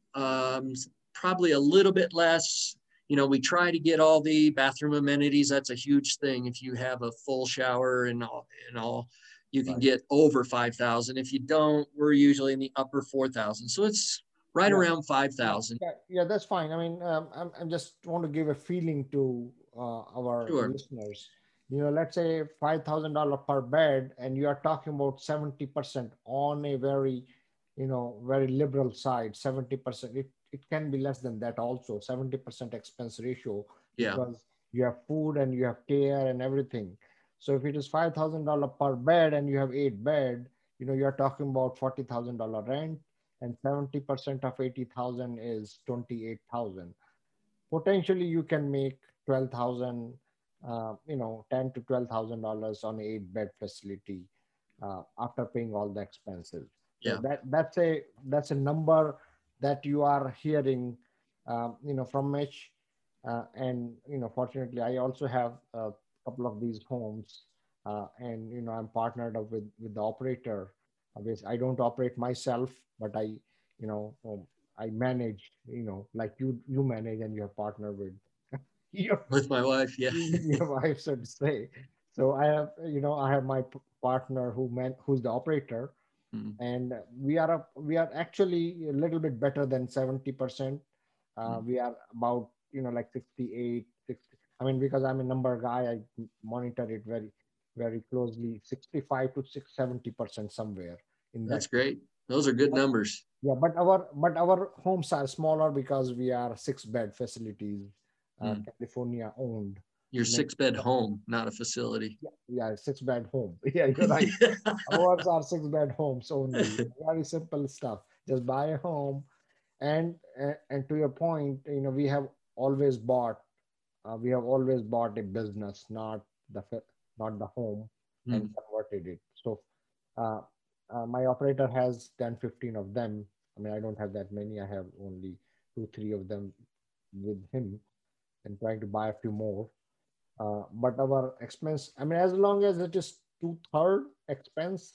Um, probably a little bit less. You know, we try to get all the bathroom amenities. That's a huge thing. If you have a full shower and all, and all, you can right. get over five thousand. If you don't, we're usually in the upper four thousand. So it's right yeah. around five thousand. Yeah, yeah, that's fine. I mean, um, I'm, I'm just want to give a feeling to uh, our sure. listeners. You know, let's say five thousand dollars per bed, and you are talking about seventy percent on a very, you know, very liberal side, seventy percent. It, it can be less than that also, seventy percent expense ratio, yeah. because you have food and you have care and everything. So if it is five thousand dollars per bed and you have eight bed, you know, you're talking about forty thousand dollars rent, and seventy percent of eighty thousand is twenty-eight thousand. Potentially you can make twelve thousand, uh, you know, ten to twelve thousand dollars on an eight bed facility uh, after paying all the expenses. Yeah. So that, that's a, that's a number that you are hearing, um, you know, from Mitch. Uh, and, you know, fortunately, I also have a couple of these homes uh, and, you know, I'm partnered up with, with the operator. Obviously, I don't operate myself, but I, you know, um, I manage, you know, like you, you manage and you have partnered with your, with my wife. Yeah. your wife, so to say. So I have, you know, I have my partner who man, who's the operator. Mm-hmm. And we are, a, we are actually a little bit better than seventy percent. Uh, mm-hmm. We are about, you know, like sixty-eight, sixty. I mean, because I'm a number guy, I monitor it very, very closely, sixty-five to seventy percent somewhere in that. That's great. Those are good numbers. Yeah, but our, but our homes are smaller because we are six bed facilities, uh, mm. California owned. Your six bed home, not a facility. Yeah, yeah, six bed home. Yeah, you're right. Ours are six bed homes only. Very simple stuff. Just buy a home. And, and to your point, you know, we have always bought, uh, we have always bought a business, not the, not the home, mm. and converted it. So uh, uh, my operator has ten, fifteen of them. I mean, I don't have that many. I have only two, three of them with him, and trying to buy a few more. Uh, but our expense, I mean, as long as it is two-third expense,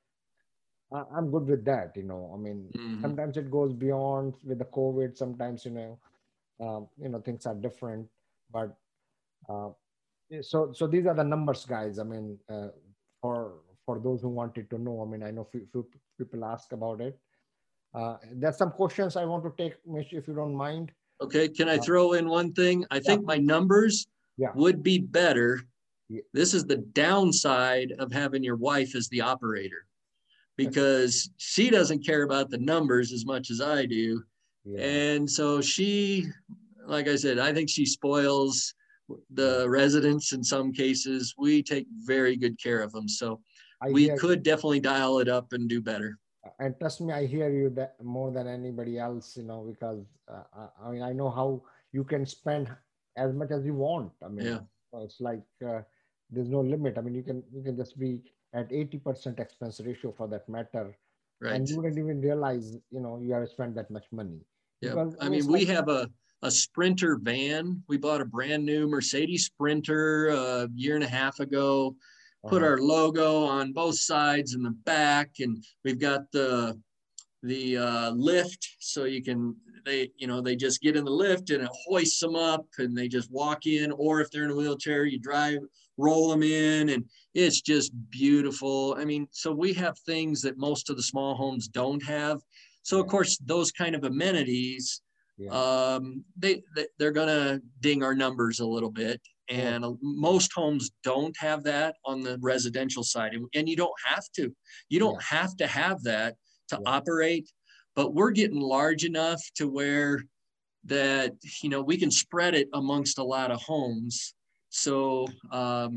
uh, I'm good with that, you know. I mean, mm-hmm. sometimes it goes beyond with the COVID. Sometimes, you know, um, you know, things are different. But uh, so, so these are the numbers, guys. I mean, uh, for for those who wanted to know, I mean, I know few, few people ask about it. Uh, there's some questions I want to take, Mitch, if you don't mind. Okay, can I throw in one thing? I think yeah. my numbers yeah. would be better. Yeah. This is the downside of having your wife as the operator, because she doesn't care about the numbers as much as I do. Yeah. And so she, like I said, I think she spoils the residents in some cases. We take very good care of them. So I we could you. definitely dial it up and do better. And trust me, I hear you that more than anybody else, you know, because uh, I mean, I know how you can spend as much as you want. I mean, yeah. it's like uh, there's no limit. I mean, you can you can just be at eighty percent expense ratio for that matter. Right. And you wouldn't even realize, you know, you have spent that much money. Yeah. Because, I mean, we like, have a, a Sprinter van. We bought a brand new Mercedes Sprinter a year and a half ago. Put uh-huh. our logo on both sides and the back, and we've got the the uh, lift, so you can they you know they just get in the lift and it hoists them up, and they just walk in. Or if they're in a wheelchair, you drive, roll them in, and it's just beautiful. I mean, so we have things that most of the small homes don't have. So of course, those kind of amenities, yeah. um, they, they they're gonna ding our numbers a little bit. And most homes don't have that on the residential side. And you don't have to. You don't yeah. have to have that to yeah. operate. But we're getting large enough to where that, you know, we can spread it amongst a lot of homes. So um,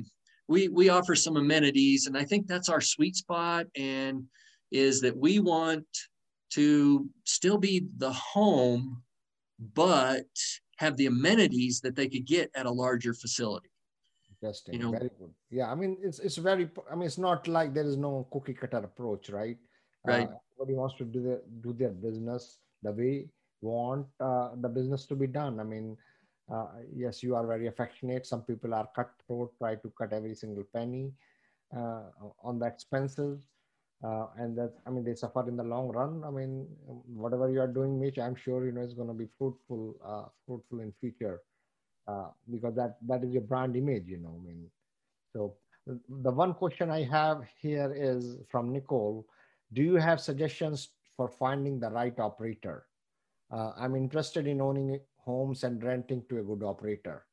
we we offer some amenities, and I think that's our sweet spot, and is that we want to still be the home, but have the amenities that they could get at a larger facility. Interesting. You know, Very good. Yeah, I mean, it's it's very. I mean, it's not like there is no cookie cutter approach, right? Uh, right? everybody wants to do their do their business the way you want uh, the business to be done. I mean, uh, yes, you are very affectionate. Some people are cutthroat, try to cut every single penny uh, on the expenses, uh, and that, I mean, they suffer in the long run. I mean, whatever you are doing, Mitch, I'm sure you know is going to be fruitful, uh, fruitful in future, uh, because that that is your brand image. You know, I mean, so the the one question I have here is from Nicole. Do you have suggestions for finding the right operator? Uh, I'm interested in owning homes and renting to a good operator.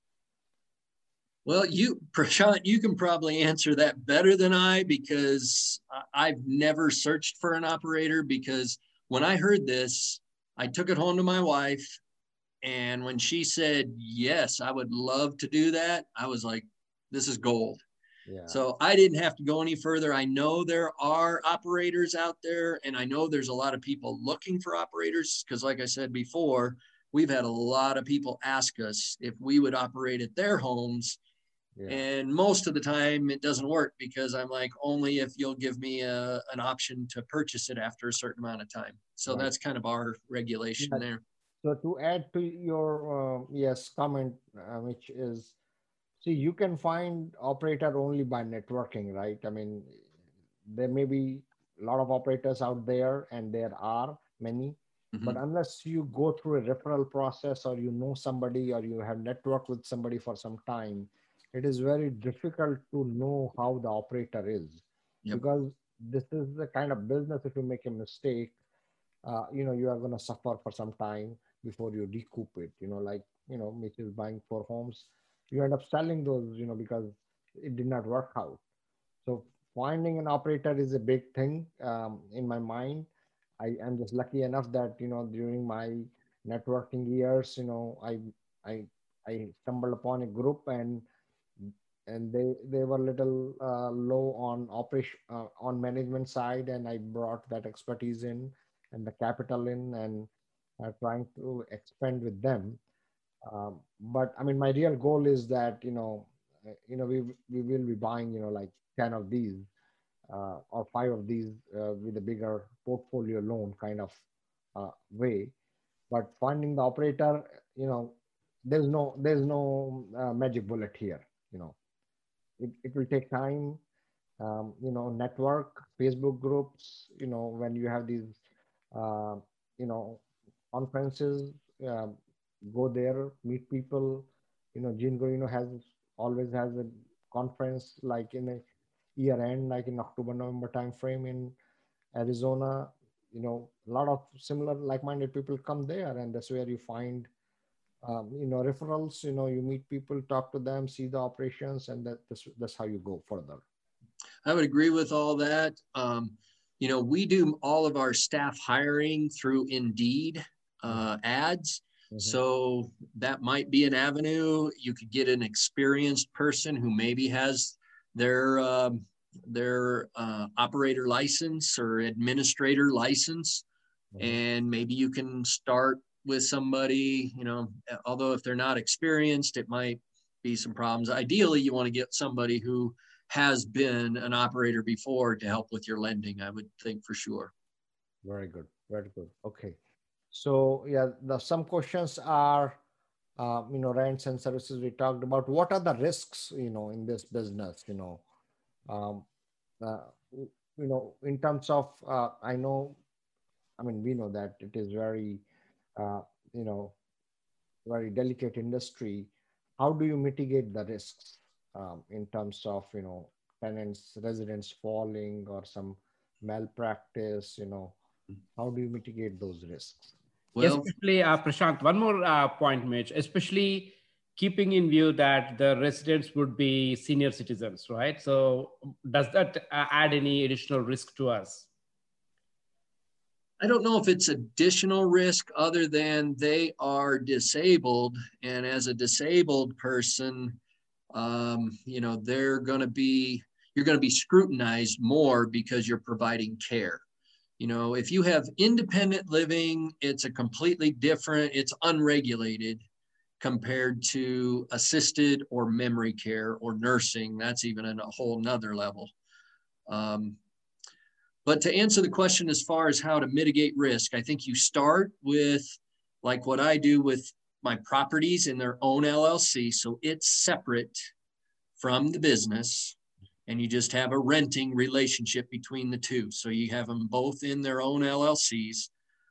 Well, you, Prashant, you can probably answer that better than I, because I've never searched for an operator. Because when I heard this, I took it home to my wife, and when she said, yes, I would love to do that, I was like, this is gold. Yeah. So I didn't have to go any further. I know there are operators out there, and I know there's a lot of people looking for operators, because like I said before, we've had a lot of people ask us if we would operate at their homes. Yeah. And most of the time it doesn't work, because I'm like, only if you'll give me a, an option to purchase it after a certain amount of time. So Right. that's kind of our regulation Yeah. there. So to add to your uh, yes comment, uh, which is, see, you can find operator only by networking, right? I mean, there may be a lot of operators out there, and there are many, but Mm-hmm. unless you go through a referral process, or you know somebody, or you have networked with somebody for some time, it is very difficult to know how the operator is, Yep. because this is the kind of business, if you make a mistake, uh, you know, you are going to suffer for some time before you recoup it. You know, like, you know, Mitch is buying four homes, you end up selling those, you know, because it did not work out. So finding an operator is a big thing, um, in my mind. I am just lucky enough that, you know, during my networking years, you know, I I I stumbled upon a group, and and they they were little uh, low on operation, uh, on management side, and I brought that expertise in and the capital in, and uh, trying to expand with them. Um, but I mean, my real goal is that, you know, uh, you know, we we will be buying, you know, like ten of these, uh, or five of these, uh, with a bigger portfolio loan kind of uh, way. But finding the operator, you know, there's no there's no uh, magic bullet here. You know, it, it will take time. Um, you know, network, Facebook groups. You know, when you have these, uh, you know, conferences, uh, go there, meet people. You know, Gene Gorino has always has a conference like in a year end, like in October, November timeframe in Arizona. You know, a lot of similar like-minded people come there, and that's where you find, um, you know, referrals. You know, you meet people, talk to them, see the operations, and that that's, that's how you go further. I would agree with all that. Um, you know, we do all of our staff hiring through Indeed uh, ads. Mm-hmm. So that might be an avenue. You could get an experienced person who maybe has their um, their uh, operator license or administrator license, Mm-hmm. and maybe you can start with somebody. You know, although if they're not experienced, it might be some problems. Ideally, you want to get somebody who has been an operator before to help with your lending, I would think, for sure. Very good. Very good. Okay. So yeah, the some questions are, uh, you know, rents and services we talked about. What are the risks, you know, in this business? You know, um, uh, you know, in terms of, uh, I know, I mean, we know that it is very, uh, you know, very delicate industry. How do you mitigate the risks, um, in terms of, you know, tenants, residents falling, or some malpractice? You know, how do you mitigate those risks? Well, Especially, uh, Prashant, one more uh, point, Mitch, especially keeping in view that the residents would be senior citizens, right? So does that uh, add any additional risk to us? I don't know if it's additional risk other than they are disabled. And as a disabled person, um, you know, they're going to be, you're going to be scrutinized more because you're providing care. You know, if you have independent living, it's a completely different, it's unregulated compared to assisted or memory care or nursing. That's even a whole nother level. Um, but to answer the question as far as how to mitigate risk, I think you start with like what I do with my properties in their own L L C. So it's separate from the business, and you just have a renting relationship between the two. So you have them both in their own L L Cs.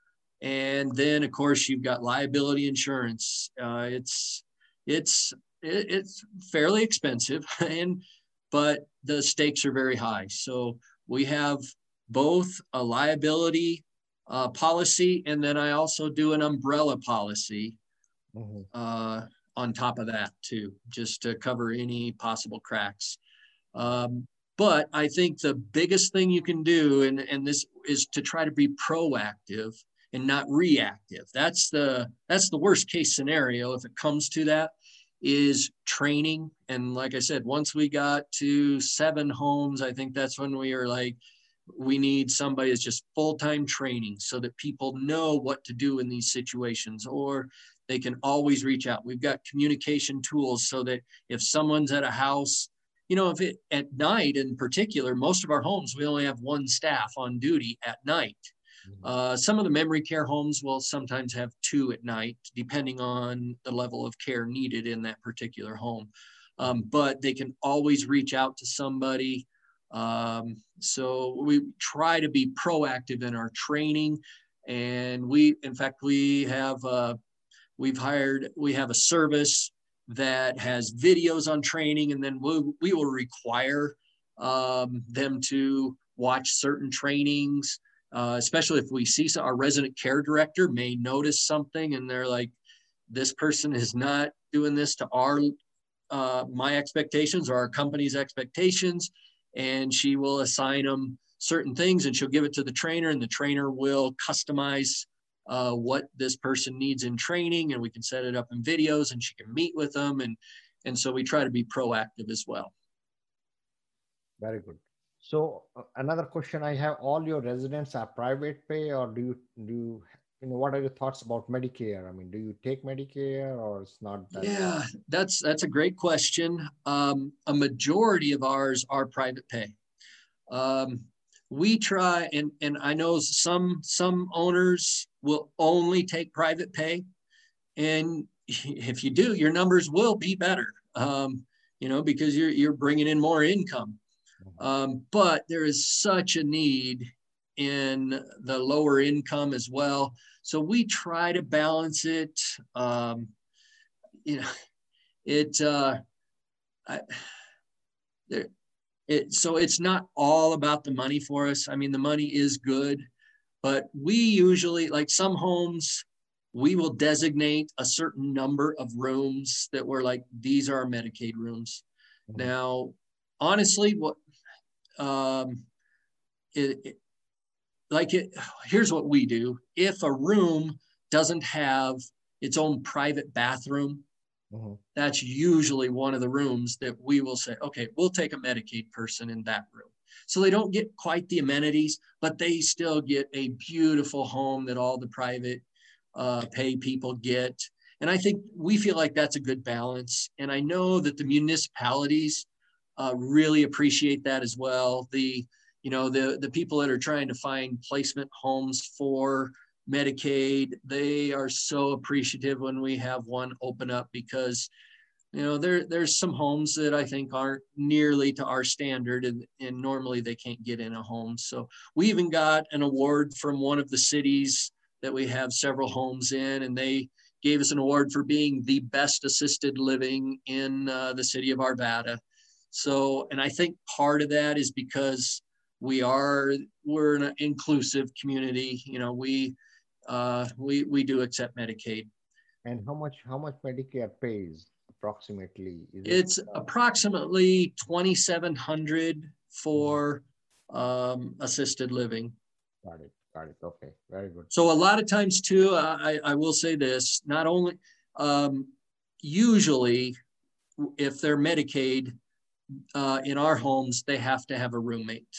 And then of course you've got liability insurance. Uh, it's, it's, it, it's fairly expensive, and, but the stakes are very high. So we have both a liability uh, policy, and then I also do an umbrella policy mm-hmm. uh, on top of that too, just to cover any possible cracks. Um, but I think the biggest thing you can do, and, and this is to try to be proactive and not reactive. That's the, that's the worst case scenario if it comes to that, is training. And like I said, once we got to seven homes, I think that's when we are like, we need somebody that's just full-time training so that people know what to do in these situations, or they can always reach out. We've got communication tools so that if someone's at a house, you know, if it at night in particular, most of our homes, we only have one staff on duty at night. Uh, some of the memory care homes will sometimes have two at night, depending on the level of care needed in that particular home. Um, but they can always reach out to somebody. Um, so we try to be proactive in our training. And we, in fact, we have, uh, we've hired, we have a service that has videos on training, and then we'll, we will require um, them to watch certain trainings. Uh, especially if we see so our resident care director may notice something and they're like, this person is not doing this to our, uh, my expectations or our company's expectations. And she will assign them certain things, and she'll give it to the trainer, and the trainer will customize uh, what this person needs in training, and we can set it up in videos, and she can meet with them. And, and so we try to be proactive as well. Very good. So uh, another question I have, all your residents are private pay, or do you, do you, you know, what are your thoughts about Medicare? I mean, do you take Medicare, or it's not that? Yeah, that's, that's a great question. Um, a majority of ours are private pay. Um, we try, and, and I know some, some owners will only take private pay. And if you do, your numbers will be better, um, you know, because you're, you're bringing in more income. Um, but there is such a need in the lower income as well. So we try to balance it. Um, you know, it, uh, I, there, it, so it's not all about the money for us. I mean, the money is good, but we usually, like some homes, we will designate a certain number of rooms that we're like, these are our Medicaid rooms. Mm-hmm. Now, honestly, what, um, it, it, like it, here's what we do. If a room doesn't have its own private bathroom, mm-hmm. that's usually one of the rooms that we will say, okay, we'll take a Medicaid person in that room. So they don't get quite the amenities, but they still get a beautiful home that all the private uh, pay people get. And I think we feel like that's a good balance. And I know that the municipalities Uh, really appreciate that as well. The, you know, the, the people that are trying to find placement homes for Medicaid, they are so appreciative when we have one open up, because, you know, there, there's some homes that I think aren't nearly to our standard, and, and normally they can't get in a home. So we even got an award from one of the cities that we have several homes in, and they gave us an award for being the best assisted living in uh, the city of Arvada. So, and I think part of that is because we are, we're an inclusive community. You know, we, uh, we, we do accept Medicaid. And how much, how much Medicare pays approximately? Is it's it, uh, approximately twenty-seven hundred for um, assisted living. Got it. Got it. Okay. Very good. So a lot of times too, I, I will say this, not only, um, usually if they're Medicaid, uh, in our homes, they have to have a roommate.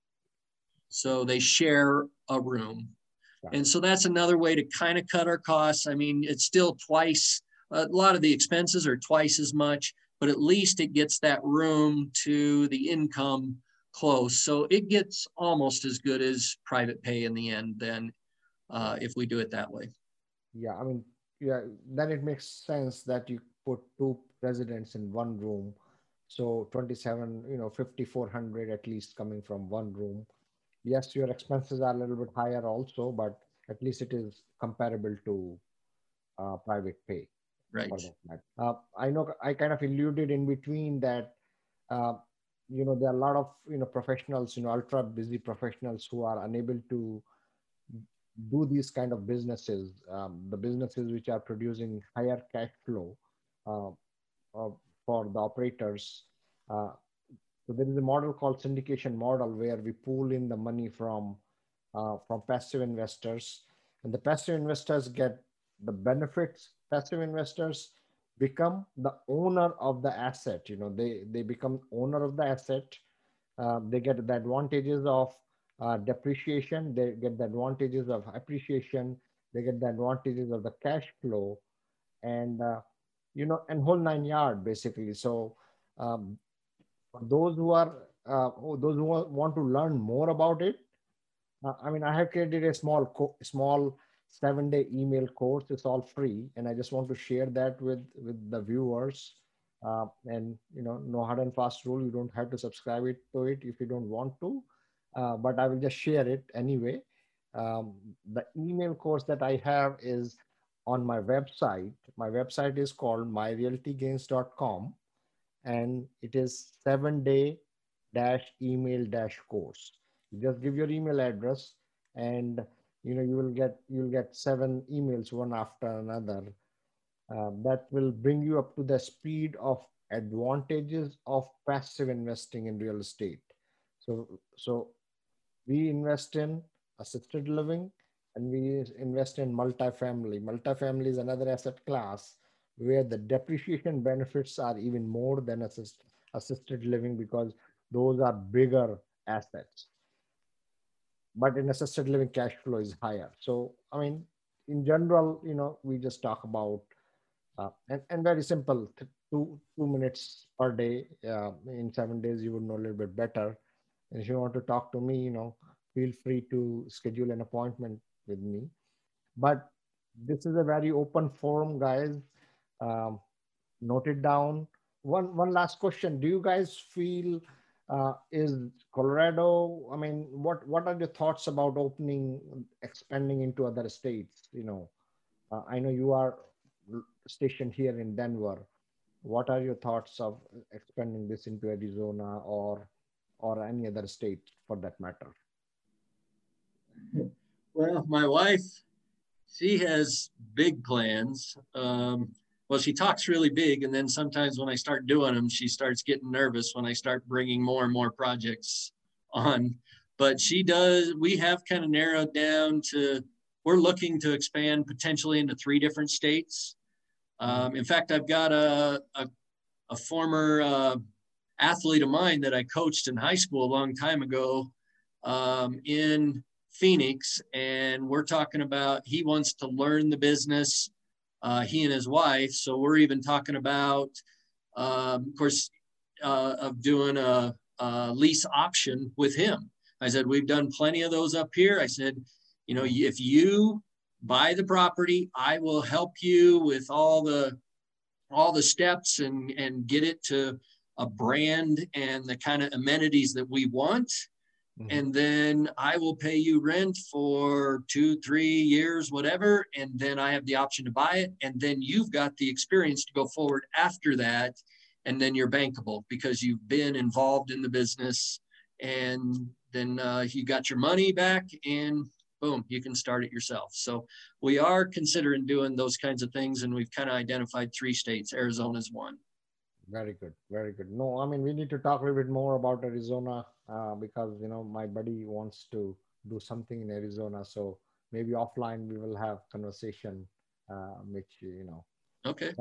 So they share a room. And so that's another way to kind of cut our costs. I mean, it's still twice, a lot of the expenses are twice as much, but at least it gets that room to the income close. So it gets almost as good as private pay in the end then, uh, if we do it that way. Yeah, I mean, yeah, then it makes sense that you put two residents in one room. So twenty-seven, you know, fifty-four hundred at least coming from one room. Yes, your expenses are a little bit higher also, but at least it is comparable to uh, private pay. Right. Uh, I know I kind of alluded in between that, uh, you know, there are a lot of, you know, professionals, you know, ultra busy professionals who are unable to do these kind of businesses, um, the businesses which are producing higher cash flow uh, uh, for the operators. Uh, so there is a model called syndication model where we pool in the money from uh, from passive investors, and the passive investors get the benefits. Passive investors become the owner of the asset. You know, they they become owner of the asset. Uh, they get the advantages of uh, depreciation. They get the advantages of appreciation. They get the advantages of the cash flow, and uh, you know, and whole nine yard basically. So um, for those who are uh, who- those who wa- want to learn more about it, uh, I mean, I have created a small co- small seven day email course. It's all free, and I just want to share that with with the viewers. Uh, and you know, no hard and fast rule. You don't have to subscribe it to it if you don't want to, uh, but I will just share it anyway. Um, the email course that I have is on my website. My website is called my realty gains dot com, and it is seven day dash email dash course. You just give your email address, and you know you will get you'll get seven emails one after another, uh, that will bring you up to the speed of advantages of passive investing in real estate. So so we invest in assisted living, and we invest in multifamily. Multifamily is another asset class where the depreciation benefits are even more than assist, assisted living, because those are bigger assets. But in assisted living, cash flow is higher. So, I mean, in general, you know, we just talk about uh, and, and very simple, th- two two minutes per day. Uh, in seven days, you would know a little bit better. And if you want to talk to me, you know, feel free to schedule an appointment with me. But this is a very open forum, guys. Um, Note it down. One one last question: do you guys feel uh, is Colorado? I mean, what what are your thoughts about opening, expanding into other states? You know, uh, I know you are stationed here in Denver. What are your thoughts of expanding this into Arizona or or any other state for that matter? Well, my wife, she has big plans. Um, well, she talks really big, and then sometimes when I start doing them, she starts getting nervous when I start bringing more and more projects on. But she does, we have kind of narrowed down to, we're looking to expand potentially into three different states. Um, in fact, I've got a, a, a former uh, athlete of mine that I coached in high school a long time ago um, in Phoenix, and we're talking about he wants to learn the business, uh, he and his wife. So we're even talking about, um, of course, uh, of doing a, a lease option with him. I said, we've done plenty of those up here. I said, you know, if you buy the property, I will help you with all the all the steps and and get it to a brand and the kind of amenities that we want. Mm-hmm. And then I will pay you rent for two, three years, whatever. And then I have the option to buy it. And then you've got the experience to go forward after that. And then you're bankable because you've been involved in the business. And then uh, you got your money back and boom, you can start it yourself. So we are considering doing those kinds of things. And we've kind of identified three states. Arizona's one. Very good. Very good. No, I mean, we need to talk a little bit more about Arizona uh, because, you know, my buddy wants to do something in Arizona. So maybe offline we will have conversation, uh, which, you know. Okay. But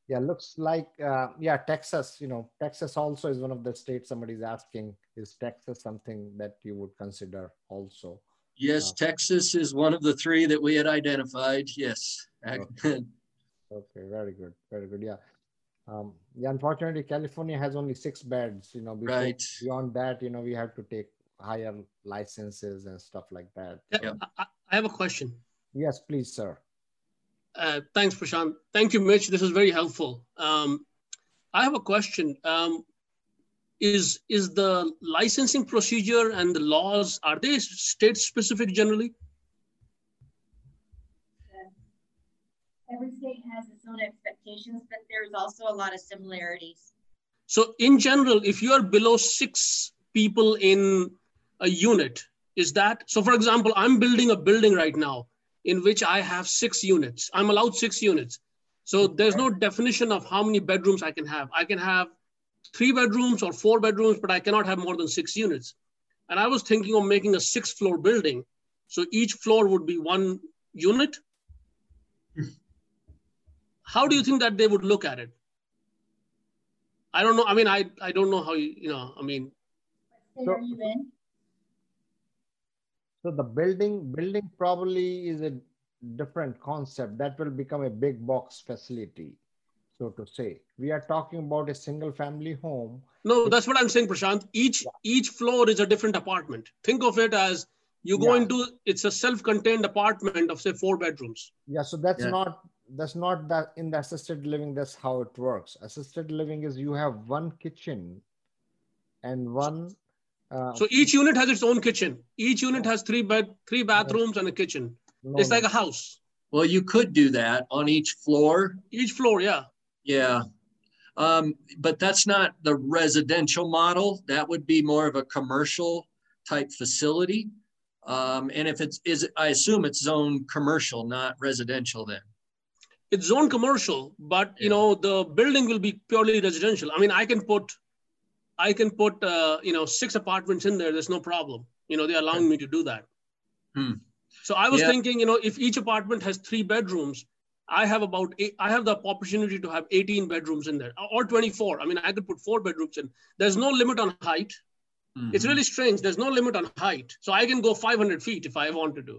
Yeah, looks like, uh, yeah, Texas, you know, Texas also is one of the states somebody's asking, is Texas something that you would consider also? Yes, Uh, Texas is one of the three that we had identified. Yes. okay, okay, very good, very good. Yeah. Um, yeah, unfortunately, California has only six beds. You know, before Right. beyond that, you know, we have to take higher licenses and stuff like that. Yeah, So, I, I have a question. yes, please, sir. Uh, thanks, Prashant. Thank you, Mitch. This is very helpful. Um, I have a question. Um, is is the licensing procedure and the laws, are they state specific generally? Every state has its own expectations, but there's also a lot of similarities. So in general, if you are below six people in a unit, is that, so for example, I'm building a building right now in which I have six units. I'm allowed six units. So there's no definition of how many bedrooms I can have. I can have three bedrooms or four bedrooms, but I cannot have more than six units. And I was thinking of making a six floor building. So each floor would be one unit. How do you think that they would look at it? I don't know. I mean, I, I don't know how you, you know, I mean. What state are you in? So the building, building probably is a different concept that will become a big box facility, so to say. We are talking about a single family home. No, that's what I'm saying, Prashant. Each, yeah. each floor is a different apartment. Think of it as you go yeah. into, it's a self-contained apartment of say four bedrooms. Yeah, so that's yeah. not, that's not that in the assisted living, that's how it works. Assisted living is you have one kitchen and one. Uh, so each unit has its own kitchen. Each unit has three bed, three bathrooms no. and a kitchen. No, it's no. like a house. Well, you could do that on each floor. Each floor, yeah. Yeah. Um, but that's not the residential model. That would be more of a commercial type facility. Um, and if it's, is I assume it's zoned commercial, not residential then. It's zoned commercial, but you know, the building will be purely residential. I mean, I can put, I can put, uh, you know, six apartments in there. There's no problem. You know, they're allowing me to do that. Hmm. So I was yeah. thinking, you know, if each apartment has three bedrooms, I have about eight, I have the opportunity to have eighteen bedrooms in there or twenty-four. I mean, I could put four bedrooms in. There's no limit on height. Mm-hmm. It's really strange. There's no limit on height. So I can go five hundred feet if I want to do.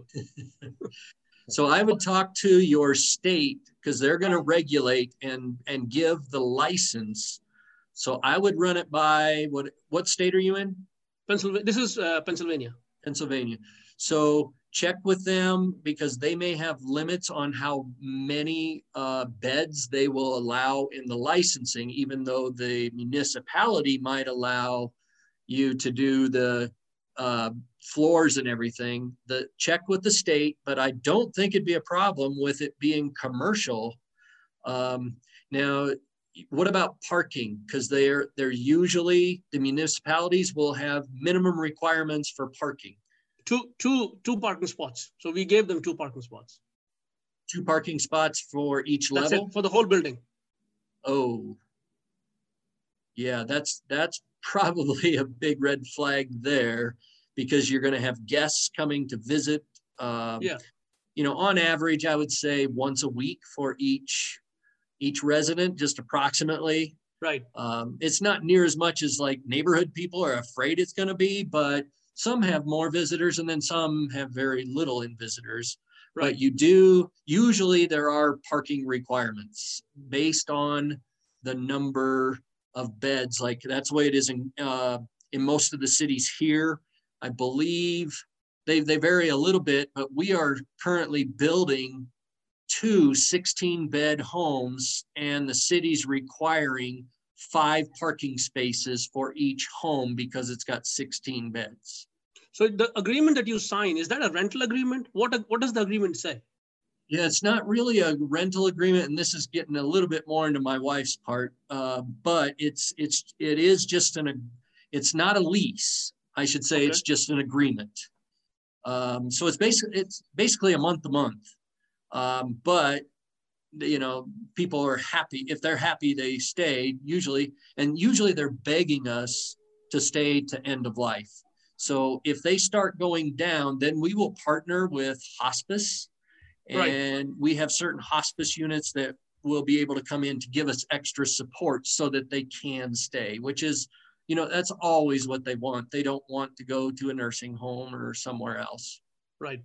So I would talk to your state because they're going to regulate and, and give the license. So I would run it by, what, what state are you in? Pennsylvania. This is uh, Pennsylvania. Pennsylvania. So check with them because they may have limits on how many uh, beds they will allow in the licensing, even though the municipality might allow you to do the uh, floors and everything. The check with the state, but I don't think it'd be a problem with it being commercial. Um, now, what about parking? Because they're they're usually, the municipalities will have minimum requirements for parking. Two, two, two parking spots. So we gave them two parking spots. Two parking spots for each That's level? It, for the whole building. Oh, yeah, that's that's probably a big red flag there because you're going to have guests coming to visit. Um, yeah. You know, on average, I would say once a week for each each resident, just approximately. Right. Um, it's not near as much as like neighborhood people are afraid it's going to be, but some have more visitors and then some have very little in visitors. Right. But you do, usually there are parking requirements based on the number of beds. Like that's the way it is in, uh, in most of the cities here. I believe they, they vary a little bit, but we are currently building two sixteen bed homes and the city's requiring five parking spaces for each home because it's got sixteen beds. So the agreement that you sign, is that a rental agreement? What, what does the agreement say? Yeah, it's not really a rental agreement, and this is getting a little bit more into my wife's part, uh, but it's, it's, it is just an, it's not a lease. I should say okay. It's just an agreement. Um, so it's basically, it's basically a month to month. Um, but, you know, people are happy. If they're happy, they stay usually. And usually they're begging us to stay to end of life. So if they start going down, then we will partner with hospice. And right. we have certain hospice units that will be able to come in to give us extra support so that they can stay, which is, you know, that's always what they want. They don't want to go to a nursing home or somewhere else. Right.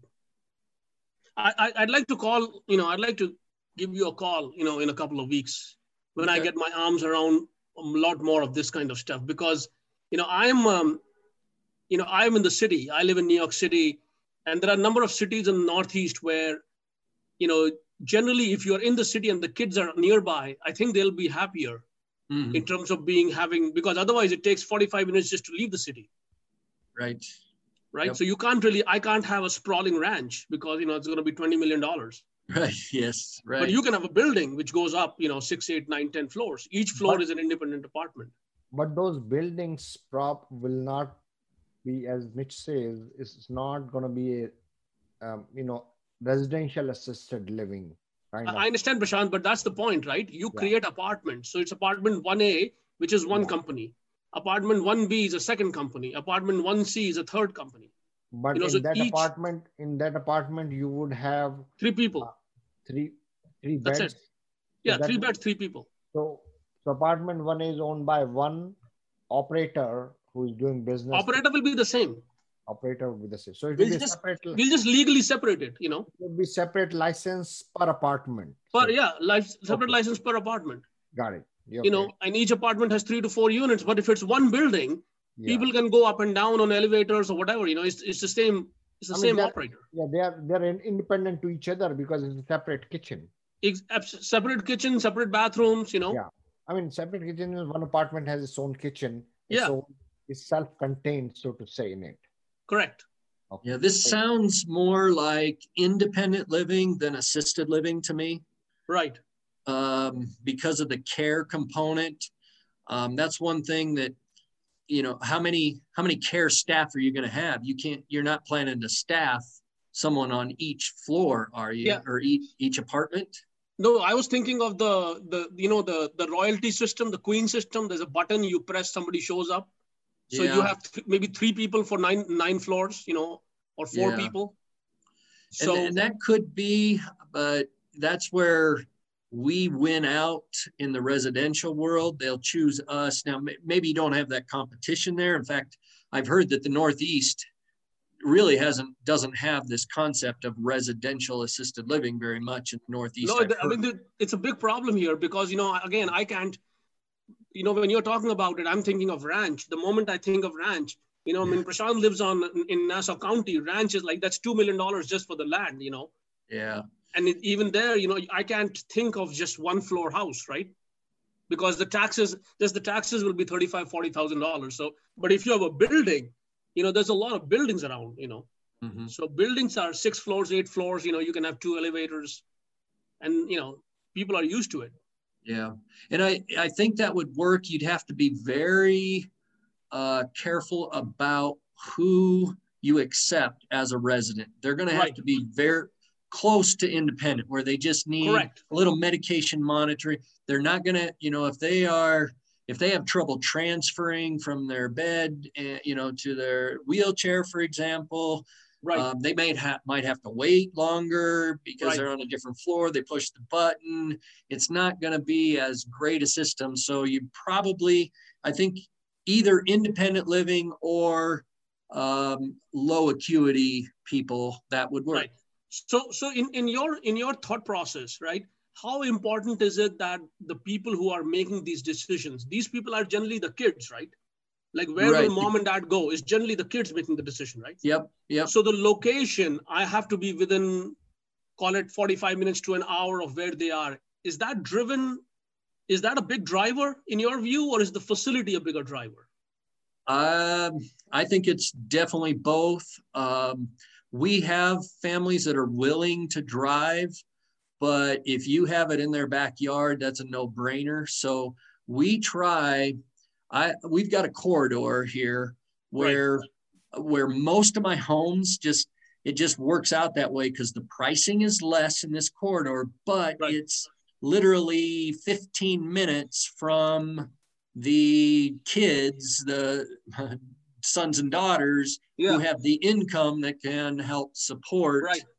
I, I, I'd like to call, you know, I'd like to give you a call, you know, in a couple of weeks when okay. I get my arms around a lot more of this kind of stuff, because, you know, I'm, um, you know, I'm in the city. I live in New York City, and there are a number of cities in the Northeast where, you know, generally if you're in the city and the kids are nearby, I think they'll be happier mm-hmm. in terms of being having, because otherwise it takes forty-five minutes just to leave the city. Right. Right. Yep. So you can't really, I can't have a sprawling ranch because, you know, it's going to be twenty million dollars. Right. Yes. Right. But you can have a building which goes up, you know, six, eight, nine, ten floors. Each floor but, is an independent apartment. But those buildings prop will not be, as Mitch says, it's not going to be a, um, you know, residential assisted living. Kind I of. understand, Prashant, but that's the point, right? You yeah. create apartments. So it's apartment one A, which is one yeah. company. Apartment one B is a second company. Apartment one C is a third company. But you know, in so that each, apartment, in that apartment, you would have three people. Uh, three, three beds. That's it. Yeah, so three beds, three people. So, so apartment one is owned by one operator who is doing business. Operator will be the same. Operator will be the same. So it we'll will be just, separate. We'll just legally separate it, you know. It will be separate license per apartment. Per, so, yeah, life, separate okay. license per apartment. Got it. Okay. You know, and each apartment has three to four units, but if it's one building, yeah. people can go up and down on elevators or whatever, you know, it's, it's the same, it's the I same mean, operator. Yeah, they are, they're independent to each other because it's a separate kitchen. It's separate kitchen, separate bathrooms, you know. Yeah. I mean, separate kitchen, one apartment has its own kitchen. Yeah. So it's self-contained, so to say, in it. Correct. Okay. Yeah, this sounds more like independent living than assisted living to me. Right. Um, because of the care component. Um, that's one thing that, you know, how many, how many care staff are you going to have? You can't, you're not planning to staff someone on each floor, are you? Yeah. Or each, each apartment? No, I was thinking of the, the, you know, the, the royalty system, the queen system. There's a button, you press, somebody shows up. So yeah. you have th- maybe three people for nine, nine floors, you know, or four yeah. people. So and, and that could be, but that's where we win out in the residential world. They'll choose us. Now, maybe you don't have that competition there. In fact, I've heard that the Northeast really hasn't, doesn't have this concept of residential assisted living very much in the Northeast. No, I mean, it's a big problem here because, you know, again, I can't, you know, when you're talking about it, I'm thinking of ranch. The moment I think of ranch, you know, yeah. I mean, Prashant lives on in Nassau County. Ranch is like, that's two million dollars just for the land, you know? Yeah. And it, even there, you know, I can't think of just one floor house, right? Because the taxes, just the taxes will be thirty-five, forty thousand dollars. So, but if you have a building, you know, there's a lot of buildings around, you know. Mm-hmm. So buildings are six floors, eight floors, you know, you can have two elevators and, you know, people are used to it. Yeah. And I, I think that would work. You'd have to be very uh, careful about who you accept as a resident. They're going to have right. to be very close to independent, where they just need Correct. a little medication monitoring. They're not going to, you know, if they are, if they have trouble transferring from their bed, uh, you know, to their wheelchair, for example, right. um, they might have, might have to wait longer because right. they're on a different floor. They push the button. It's not going to be as great a system. So you probably, I think either independent living or um, low acuity people, that would work. Right. So, so in, in your in your thought process, right? How important is it that the people who are making these decisions, these people are generally the kids, right? Like where right. will mom and dad go? Is generally the kids making the decision, right? Yep, yep. So the location, I have to be within, call it forty-five minutes to an hour of where they are. Is that driven? Is that a big driver in your view, or is the facility a bigger driver? Um, I think it's definitely both. Um, We have families that are willing to drive, but if you have it in their backyard, that's a no-brainer. So we try, I we've got a corridor here where, right. where most of my homes just, it just works out that way because the pricing is less in this corridor, but right. it's literally fifteen minutes from the kids, the sons and daughters yeah. who have the income that can help support right.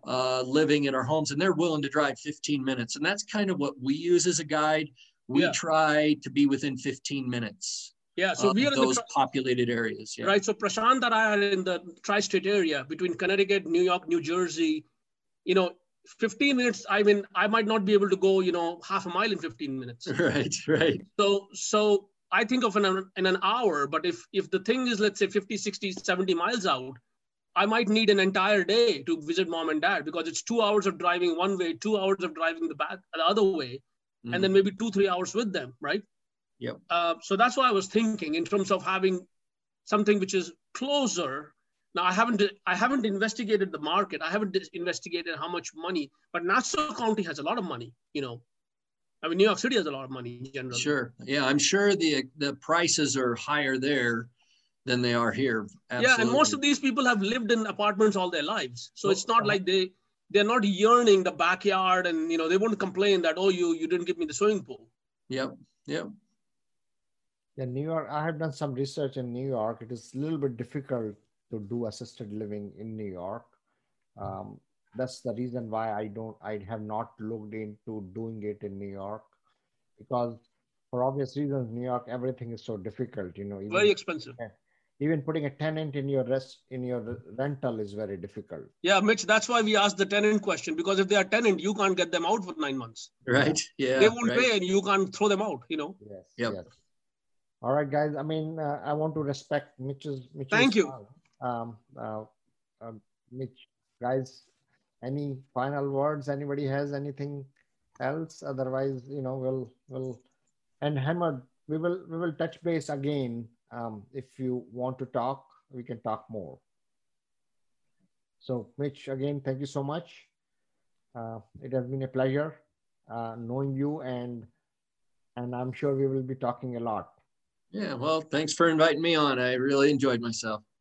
uh, living in our homes, and they're willing to drive fifteen minutes. And that's kind of what we use as a guide. We Yeah. try to be within fifteen minutes. Yeah, so of we are in those the populated areas. Yeah. Right. So Prashant and I are in the tri-state area between Connecticut, New York, New Jersey. You know, fifteen minutes, I mean, I might not be able to go, you know, half a mile in fifteen minutes. Right, right. So, so I think of an, in an hour, but if, if the thing is, let's say fifty, sixty, seventy miles out, I might need an entire day to visit mom and dad because it's two hours of driving one way, two hours of driving the back the other way, mm. and then maybe two, three hours with them, right? Yep. Uh, so that's what I was thinking in terms of having something which is closer. Now I haven't I haven't investigated the market. I haven't investigated how much money, but Nassau County has a lot of money. You know, I mean New York City has a lot of money in general. Sure. Yeah, I'm sure the the prices are higher there than they are here. Absolutely. Yeah, and most of these people have lived in apartments all their lives, so it's not like they they're not yearning the backyard, and you know they won't complain that oh you you didn't give me the swimming pool. Yep. Yep. Yeah, New York, I have done some research in New York. It is a little bit difficult to do assisted living in New York. Um, that's the reason why I don't, I have not looked into doing it in New York, because for obvious reasons, New York, everything is so difficult, you know. Even, very expensive. Even putting a tenant in your rest, in your rental is very difficult. Yeah, Mitch, that's why we asked the tenant question, because if they are tenant, you can't get them out for nine months. Right, yeah. They won't right. pay and you can't throw them out, you know. Yes, yep. yes. All right, guys. I mean, uh, I want to respect Mitch's. Mitch's Thank you. Um, uh, uh, Mitch, guys, any final words? Anybody has anything else? Otherwise, you know, we'll, we'll, and Hamad, we will, we will touch base again. Um, if you want to talk, we can talk more. So Mitch, again, thank you so much. Uh, it has been a pleasure uh, knowing you, and, and I'm sure we will be talking a lot. Yeah, well, thanks for inviting me on. I really enjoyed myself.